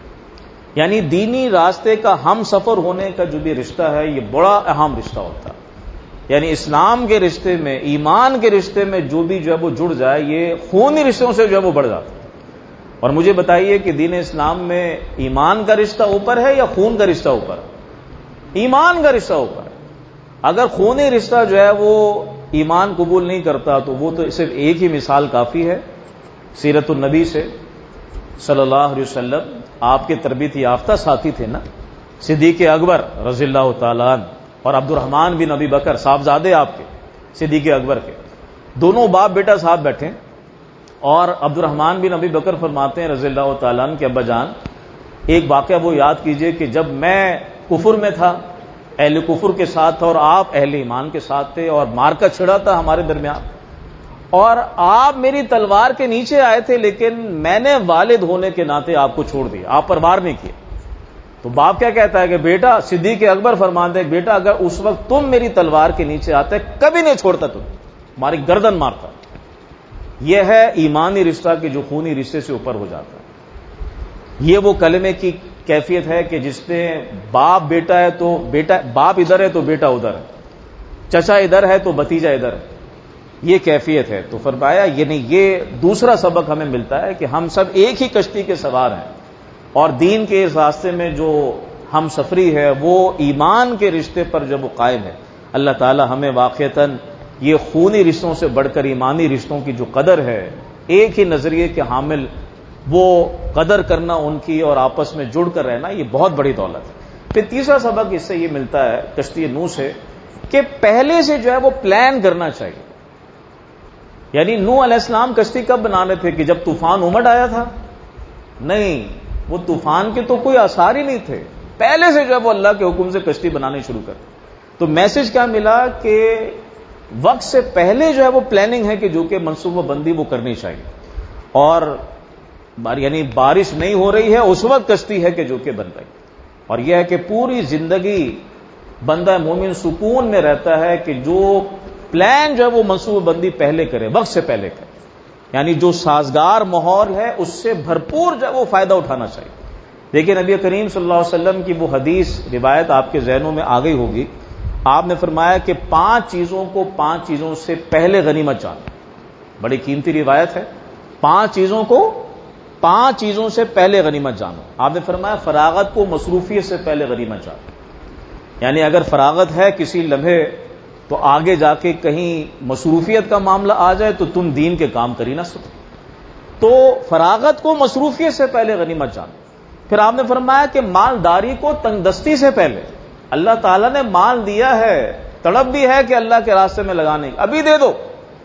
یعنی دینی راستے کا ہم سفر ہونے کا جو بھی رشتہ ہے یہ بڑا اہم رشتہ ہوتا ہے، یعنی اسلام کے رشتے میں، ایمان کے رشتے میں جو بھی جو ہے وہ جڑ جائے یہ خونی رشتوں سے جو ہے وہ بڑھ جاتا ہے۔ اور مجھے بتائیے کہ دین اسلام میں ایمان کا رشتہ اوپر ہے یا خون کا رشتہ اوپر ہے؟ ایمان کا رشتہ اوپر ہے۔ اگر خونی رشتہ جو ہے وہ ایمان قبول نہیں کرتا تو وہ تو صرف ایک ہی مثال کافی ہے سیرت النبی سے صلی اللہ علیہ وسلم۔ آپ کے تربیت یافتہ ساتھی تھے نا، صدیق اکبر رضی اللہ تعالیٰ عنہ اور عبد الرحمن بن ابی بکر، صاحبزادے آپ کے صدیق اکبر کے، دونوں باپ بیٹا صاحب بیٹھے، اور عبد الرحمن بن ابی بکر فرماتے ہیں رضی اللہ تعالیٰ عنہ کہ ابا جان ایک واقعہ وہ یاد کیجئے کہ جب میں کفر میں تھا، اہل کفر کے ساتھ تھا اور آپ اہل ایمان کے ساتھ تھے، اور مارکا چھڑا تھا ہمارے درمیان، اور آپ میری تلوار کے نیچے آئے تھے، لیکن میں نے والد ہونے کے ناطے آپ کو چھوڑ دیا، آپ پر وار نہیں کیا۔ تو باپ کیا کہتا ہے کہ بیٹا، صدیق اکبر فرماتے ہیں بیٹا اگر اس وقت تم میری تلوار کے نیچے آتے کبھی نہیں چھوڑتا، تم ہماری گردن مارتا۔ یہ ہے ایمانی رشتہ کہ جو خونی رشتے سے اوپر ہو جاتا ہے۔ یہ وہ کلمے کی کیفیت ہے کہ جس میں باپ بیٹا ہے تو بیٹا، باپ ادھر ہے تو بیٹا ادھر ہے، چچا ادھر ہے تو بھتیجا ادھر ہے، یہ کیفیت ہے۔ تو فرمایا یعنی یہ دوسرا سبق ہمیں ملتا ہے کہ ہم سب ایک ہی کشتی کے سوار ہیں، اور دین کے اس راستے میں جو ہم سفری ہے وہ ایمان کے رشتے پر جب وہ قائم ہے، اللہ تعالی ہمیں واقعتاً یہ خونی رشتوں سے بڑھ کر ایمانی رشتوں کی جو قدر ہے، ایک ہی نظریے کے حامل وہ قدر کرنا ان کی اور آپس میں جڑ کر رہنا، یہ بہت بڑی دولت ہے۔ پھر تیسرا سبق اس سے یہ ملتا ہے کشتی نوح سے کہ پہلے سے جو ہے وہ پلان کرنا چاہیے۔ یعنی نوح علیہ السلام کشتی کب بنانے تھے کہ جب طوفان امڑ آیا تھا؟ نہیں، وہ طوفان کے تو کوئی آثار ہی نہیں تھے، پہلے سے جو ہے وہ اللہ کے حکم سے کشتی بنانی شروع کر۔ تو میسج کیا ملا کہ وقت سے پہلے جو ہے وہ پلاننگ ہے کہ جو کہ منصوبہ بندی وہ کرنی چاہیے، اور یعنی بارش نہیں ہو رہی ہے اس وقت کشتی ہے کہ جو کہ بن رہی، اور یہ ہے کہ پوری زندگی بندہ مومن سکون میں رہتا ہے کہ جو پلان جو ہے وہ منصوبہ بندی پہلے کرے، وقت سے پہلے کرے، یعنی جو سازگار ماحول ہے اس سے بھرپور جو ہے وہ فائدہ اٹھانا چاہیے۔ دیکھیں نبی کریم صلی اللہ علیہ وسلم کی وہ حدیث روایت آپ کے ذہنوں میں آ گئی ہوگی، آپ نے فرمایا کہ پانچ چیزوں کو پانچ چیزوں سے پہلے غنیمت جانو، بڑی قیمتی روایت ہے، پانچ چیزوں کو پانچ چیزوں سے پہلے غنیمت جانو۔ آپ نے فرمایا فراغت کو مصروفیت سے پہلے غنیمت جانو، یعنی اگر فراغت ہے کسی لمحے تو آگے جا کے کہیں مصروفیت کا معاملہ آ جائے تو تم دین کے کام کر ہی نہ سکو، تو فراغت کو مصروفیت سے پہلے غنیمت جانو۔ پھر آپ نے فرمایا کہ مالداری کو تنگ دستی سے پہلے، اللہ تعالیٰ نے مال دیا ہے، تڑپ بھی ہے کہ اللہ کے راستے میں لگانے، ابھی دے دو،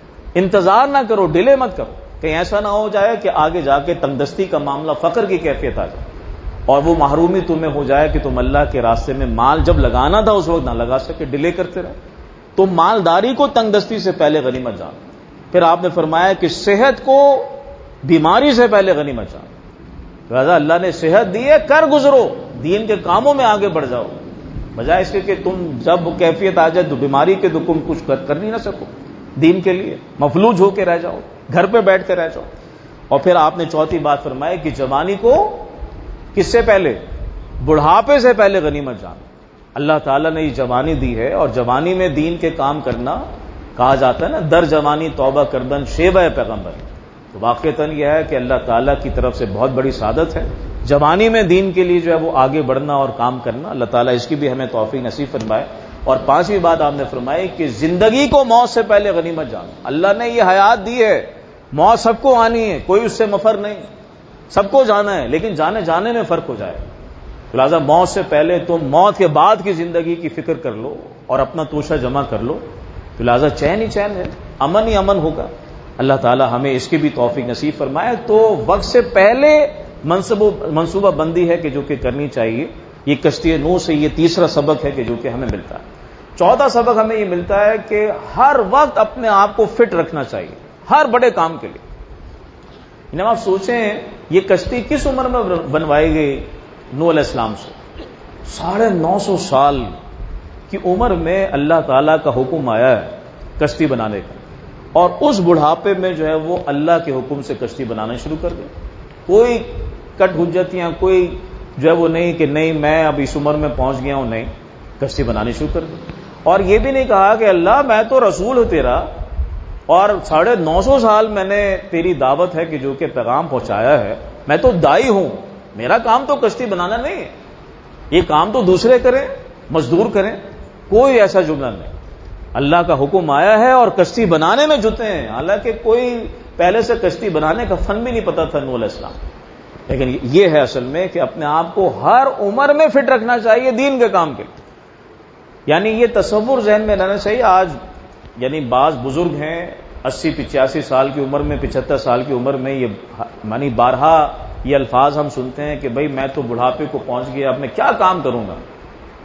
انتظار نہ کرو، ڈیلے مت کرو، کہیں ایسا نہ ہو جائے کہ آگے جا کے تنگ دستی کا معاملہ، فقر کی کیفیت آ جائے اور وہ محرومی تمہیں ہو جائے کہ تم اللہ کے راستے میں مال جب لگانا تھا اس وقت نہ لگا سکے، ڈیلے کرتے رہے۔ تو مالداری کو تنگ دستی سے پہلے غنیمت جانو۔ پھر آپ نے فرمایا کہ صحت کو بیماری سے پہلے غنیمت جانو، لہذا اللہ نے صحت دی ہے، کر گزرو، دین کے کاموں میں آگے بڑھ جاؤ، بجائے اس کے کہ تم جب کیفیت آ جائے تو بیماری کے تو تم کچھ کر نہیں نہ سکو دین کے لیے، مفلوج ہو کے رہ جاؤ، گھر پہ بیٹھ کے رہ جاؤ۔ اور پھر آپ نے چوتھی بات فرمائی کہ جوانی کو کس سے پہلے؟ بڑھاپے سے پہلے غنیمت جانو۔ اللہ تعالیٰ نے یہ جوانی دی ہے، اور جوانی میں دین کے کام کرنا کہا جاتا ہے نا، در جوانی توبہ کردن شیبہ پیغمبر، تو واقعتاً یہ ہے کہ اللہ تعالیٰ کی طرف سے بہت بڑی سعادت ہے جوانی میں دین کے لیے جو ہے وہ آگے بڑھنا اور کام کرنا۔ اللہ تعالیٰ اس کی بھی ہمیں توفیق نصیب فرمائے۔ اور پانچویں بات آپ نے فرمائی کہ زندگی کو موت سے پہلے غنیمت جانو۔ اللہ نے یہ حیات دی ہے، موت سب کو آنی ہے، کوئی اس سے مفر نہیں، سب کو جانا ہے، لیکن جانے جانے میں فرق ہو جائے، لہذا موت سے پہلے تم موت کے بعد کی زندگی کی فکر کر لو اور اپنا توشہ جمع کر لو، تو لہذا چین ہی چین ہے، امن ہی امن ہوگا۔ اللہ تعالی ہمیں اس کی بھی توفیق نصیب فرمائے۔ تو وقت سے پہلے منصوبہ بندی ہے کہ جو کہ کرنی چاہیے، یہ کشتی نوح سے یہ تیسرا سبق ہے کہ جو کہ ہمیں ملتا ہے۔ چوتھا سبق ہمیں یہ ملتا ہے کہ ہر وقت اپنے آپ کو فٹ رکھنا چاہیے ہر بڑے کام کے لیے۔ انہیں آپ سوچیں یہ کشتی کس عمر میں بنوائی گئی؟ نوح علیہ السلام سے ساڑھے نو سو سال کی عمر میں اللہ تعالیٰ کا حکم آیا ہے کشتی بنانے کا، اور اس بڑھاپے میں جو ہے وہ اللہ کے حکم سے کشتی بنانا شروع کر دیا۔ کوئی کٹ حجتیاں، کوئی جو ہے وہ نہیں کہ نہیں میں اب اس عمر میں پہنچ گیا ہوں، نہیں، کشتی بنانی شروع کر دی۔ اور یہ بھی نہیں کہا کہ اللہ میں تو رسول ہوں تیرا، اور ساڑھے نو سو سال میں نے تیری دعوت ہے کہ جو کہ پیغام پہنچایا ہے، میں تو دائی ہوں، میرا کام تو کشتی بنانا نہیں ہے، یہ کام تو دوسرے کریں، مزدور کریں، کوئی ایسا جملہ نہیں۔ اللہ کا حکم آیا ہے اور کشتی بنانے میں جتے ہیں، حالانکہ کوئی پہلے سے کشتی بنانے کا فن بھی نہیں پتا تھا نوح علیہ السلام، لیکن یہ ہے اصل میں کہ اپنے آپ کو ہر عمر میں فٹ رکھنا چاہیے دین کے کام کے لیے۔ یعنی یہ تصور ذہن میں رہنا چاہیے۔ آج یعنی بعض بزرگ ہیں اسی پچاسی سال کی عمر میں، پچہتر سال کی عمر میں، یہ یعنی بارہا یہ الفاظ ہم سنتے ہیں کہ بھئی میں تو بڑھاپے کو پہنچ گیا، اب میں کیا کام کروں گا،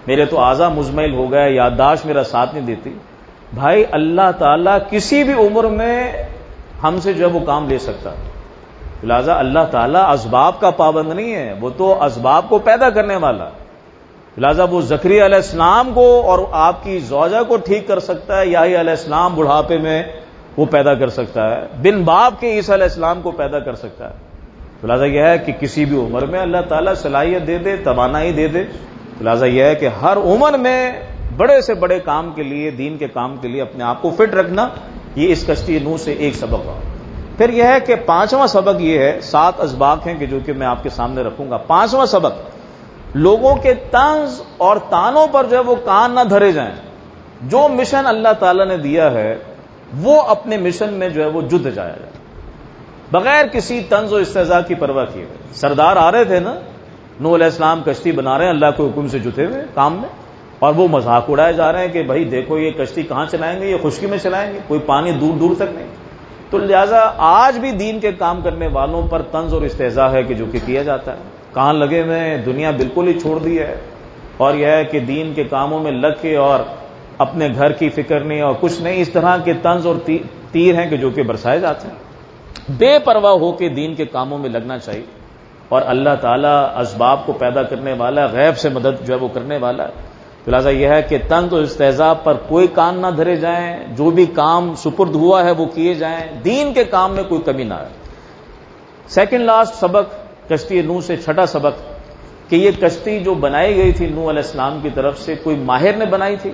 میرے تو اعضا مزمل ہو گئے، یادداشت میرا ساتھ نہیں دیتی. بھائی اللہ تعالیٰ کسی بھی عمر میں ہم سے جو ہے وہ کام لے سکتا ہے. لہذا اللہ تعالیٰ اسباب کا پابند نہیں ہے، وہ تو اسباب کو پیدا کرنے والا. لہذا وہ زکریا علیہ السلام کو اور آپ کی زوجہ کو ٹھیک کر سکتا ہے، یحییٰ علیہ السلام بڑھاپے میں وہ پیدا کر سکتا ہے، بن باپ کے عیسیٰ علیہ السلام کو پیدا کر سکتا ہے. لہذا یہ ہے کہ کسی بھی عمر میں اللہ تعالیٰ صلاحیت دے دے، توانائی دے دے. لہذا یہ ہے کہ ہر عمر میں بڑے سے بڑے کام کے لیے، دین کے کام کے لیے اپنے آپ کو فٹ رکھنا، یہ اس کشتی نوح سے ایک سبق ہوا. پھر یہ ہے کہ پانچواں سبق یہ ہے، سات اسباق ہیں کہ جو کہ میں آپ کے سامنے رکھوں گا. پانچواں سبق، لوگوں کے طنز اور تانوں پر جو ہے وہ کان نہ دھرے جائیں. جو مشن اللہ تعالیٰ نے دیا ہے وہ اپنے مشن میں جو ہے وہ جد جایا جائے بغیر کسی طنز و استہزاء کی پرواہ کیے ہوئے. سردار آ رہے تھے نا، نوح علیہ السلام کشتی بنا رہے ہیں اللہ کے حکم سے جتے ہوئے کام میں، اور وہ مذاق اڑائے جا رہے ہیں کہ بھائی دیکھو یہ کشتی کہاں چلائیں گے، یہ خشکی میں چلائیں گے، کوئی پانی دور دور تک نہیں. تو لہذا آج بھی دین کے کام کرنے والوں پر طنز اور استہزاء ہے کہ جو کہ کیا جاتا ہے. کان لگے ہوئے، دنیا بالکل ہی چھوڑ دی ہے، اور یہ ہے کہ دین کے کاموں میں لگ کے اور اپنے گھر کی فکر نہیں اور کچھ نہیں. اس طرح کے طنز اور تیر ہیں کہ جو کہ برسائے جاتے ہیں. بے پرواہ ہو کے دین کے کاموں میں لگنا چاہیے، اور اللہ تعالیٰ اسباب کو پیدا کرنے والا، غیب سے مدد جو ہے وہ کرنے والا ہے. لہٰذا یہ ہے کہ طنز و استہزاء پر کوئی کان نہ دھرے جائیں، جو بھی کام سپرد ہوا ہے وہ کیے جائیں، دین کے کام میں کوئی کمی نہ آئے. سیکنڈ لاسٹ سبق کشتی نوح سے، چھٹا سبق، کہ یہ کشتی جو بنائی گئی تھی نوح علیہ السلام کی طرف سے، کوئی ماہر نے بنائی تھی؟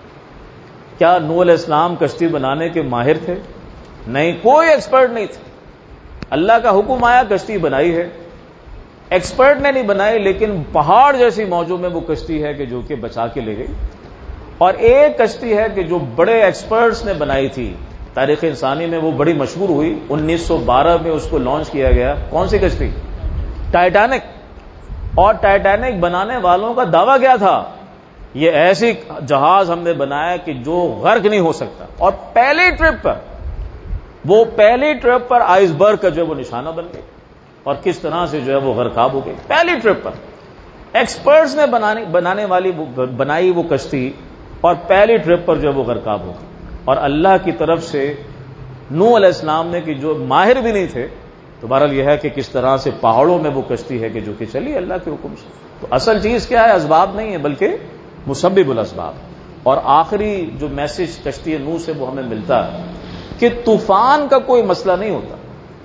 کیا نوح علیہ السلام کشتی بنانے کے ماہر تھے؟ نہیں، کوئی ایکسپرٹ نہیں تھے. اللہ کا حکم آیا، کشتی بنائی ہے. ایکسپرٹ نے نہیں بنائی، لیکن پہاڑ جیسی موجوں میں وہ کشتی ہے کہ جو کہ بچا کے لے گئی. اور ایک کشتی ہے کہ جو بڑے ایکسپرٹس نے بنائی تھی، تاریخ انسانی میں وہ بڑی مشہور ہوئی، انیس سو بارہ میں اس کو لانچ کیا گیا. کون سی کشتی؟ ٹائٹینک. اور ٹائٹینک بنانے والوں کا دعویٰ کیا تھا؟ یہ ایسی جہاز ہم نے بنایا کہ جو غرق نہیں ہو سکتا. اور پہلی ٹرپ پر وہ پہلی ٹرپ پر آئس برگ کا جو ہے وہ نشانہ بن گئی، اور کس طرح سے جو ہے وہ غرقاب ہو گئی. پہلی ٹرپ پر ایکسپرٹس نے بنانے والی بنائی وہ کشتی، اور پہلی ٹرپ پر جو ہے وہ غرقاب ہو گئی. اور اللہ کی طرف سے نوح علیہ السلام نے، کہ جو ماہر بھی نہیں تھے، تو بہرحال یہ ہے کہ کس طرح سے پہاڑوں میں وہ کشتی ہے کہ جو کہ چلی اللہ کے حکم سے. تو اصل چیز کیا ہے؟ اسباب نہیں ہے بلکہ مسبب الاسباب. اور آخری جو میسج کشتی نوح سے وہ ہمیں ملتا ہے کہ طوفان کا کوئی مسئلہ نہیں ہوتا.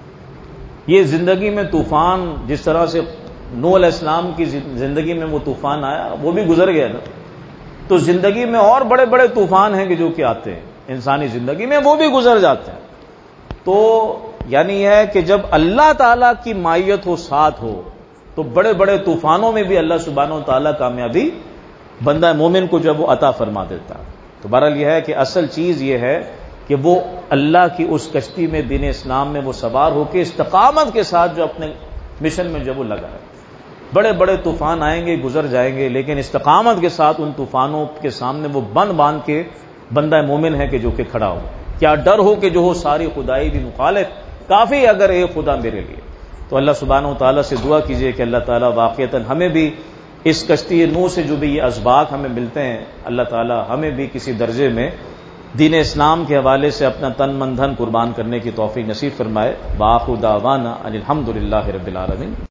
یہ زندگی میں طوفان، جس طرح سے نوح علیہ السلام کی زندگی میں وہ طوفان آیا، وہ بھی گزر گیا نا. تو زندگی میں اور بڑے بڑے طوفان ہیں کہ جو کہ آتے ہیں انسانی زندگی میں، وہ بھی گزر جاتے ہیں. تو یعنی یہ ہے کہ جب اللہ تعالیٰ کی معیت ہو، ساتھ ہو، تو بڑے بڑے طوفانوں میں بھی اللہ سبحانہ و تعالیٰ کامیابی بندہ مومن کو جب وہ عطا فرما دیتا. تو بہرحال یہ ہے کہ اصل چیز یہ ہے کہ وہ اللہ کی اس کشتی میں، دین اسلام میں وہ سوار ہو کے استقامت کے ساتھ جو اپنے مشن میں جب وہ لگا ہے. بڑے بڑے طوفان آئیں گے، گزر جائیں گے، لیکن استقامت کے ساتھ ان طوفانوں کے سامنے وہ بند باندھ کے بندہ مومن ہے کہ جو کہ کھڑا ہو. کیا ڈر ہو کہ جو ہو ساری خدائی بھی مخالف، کافی اگر اے خدا میرے لیے. تو اللہ سبحانہ و تعالیٰ سے دعا کیجئے کہ اللہ تعالیٰ واقعتاً ہمیں بھی اس کشتی نوح سے جو بھی یہ اسباق ہمیں ملتے ہیں، اللہ تعالیٰ ہمیں بھی کسی درجے میں دین اسلام کے حوالے سے اپنا تن من دھن قربان کرنے کی توفیق نصیب فرمائے. وآخر دعوانا ان الحمد للہ رب العالمین.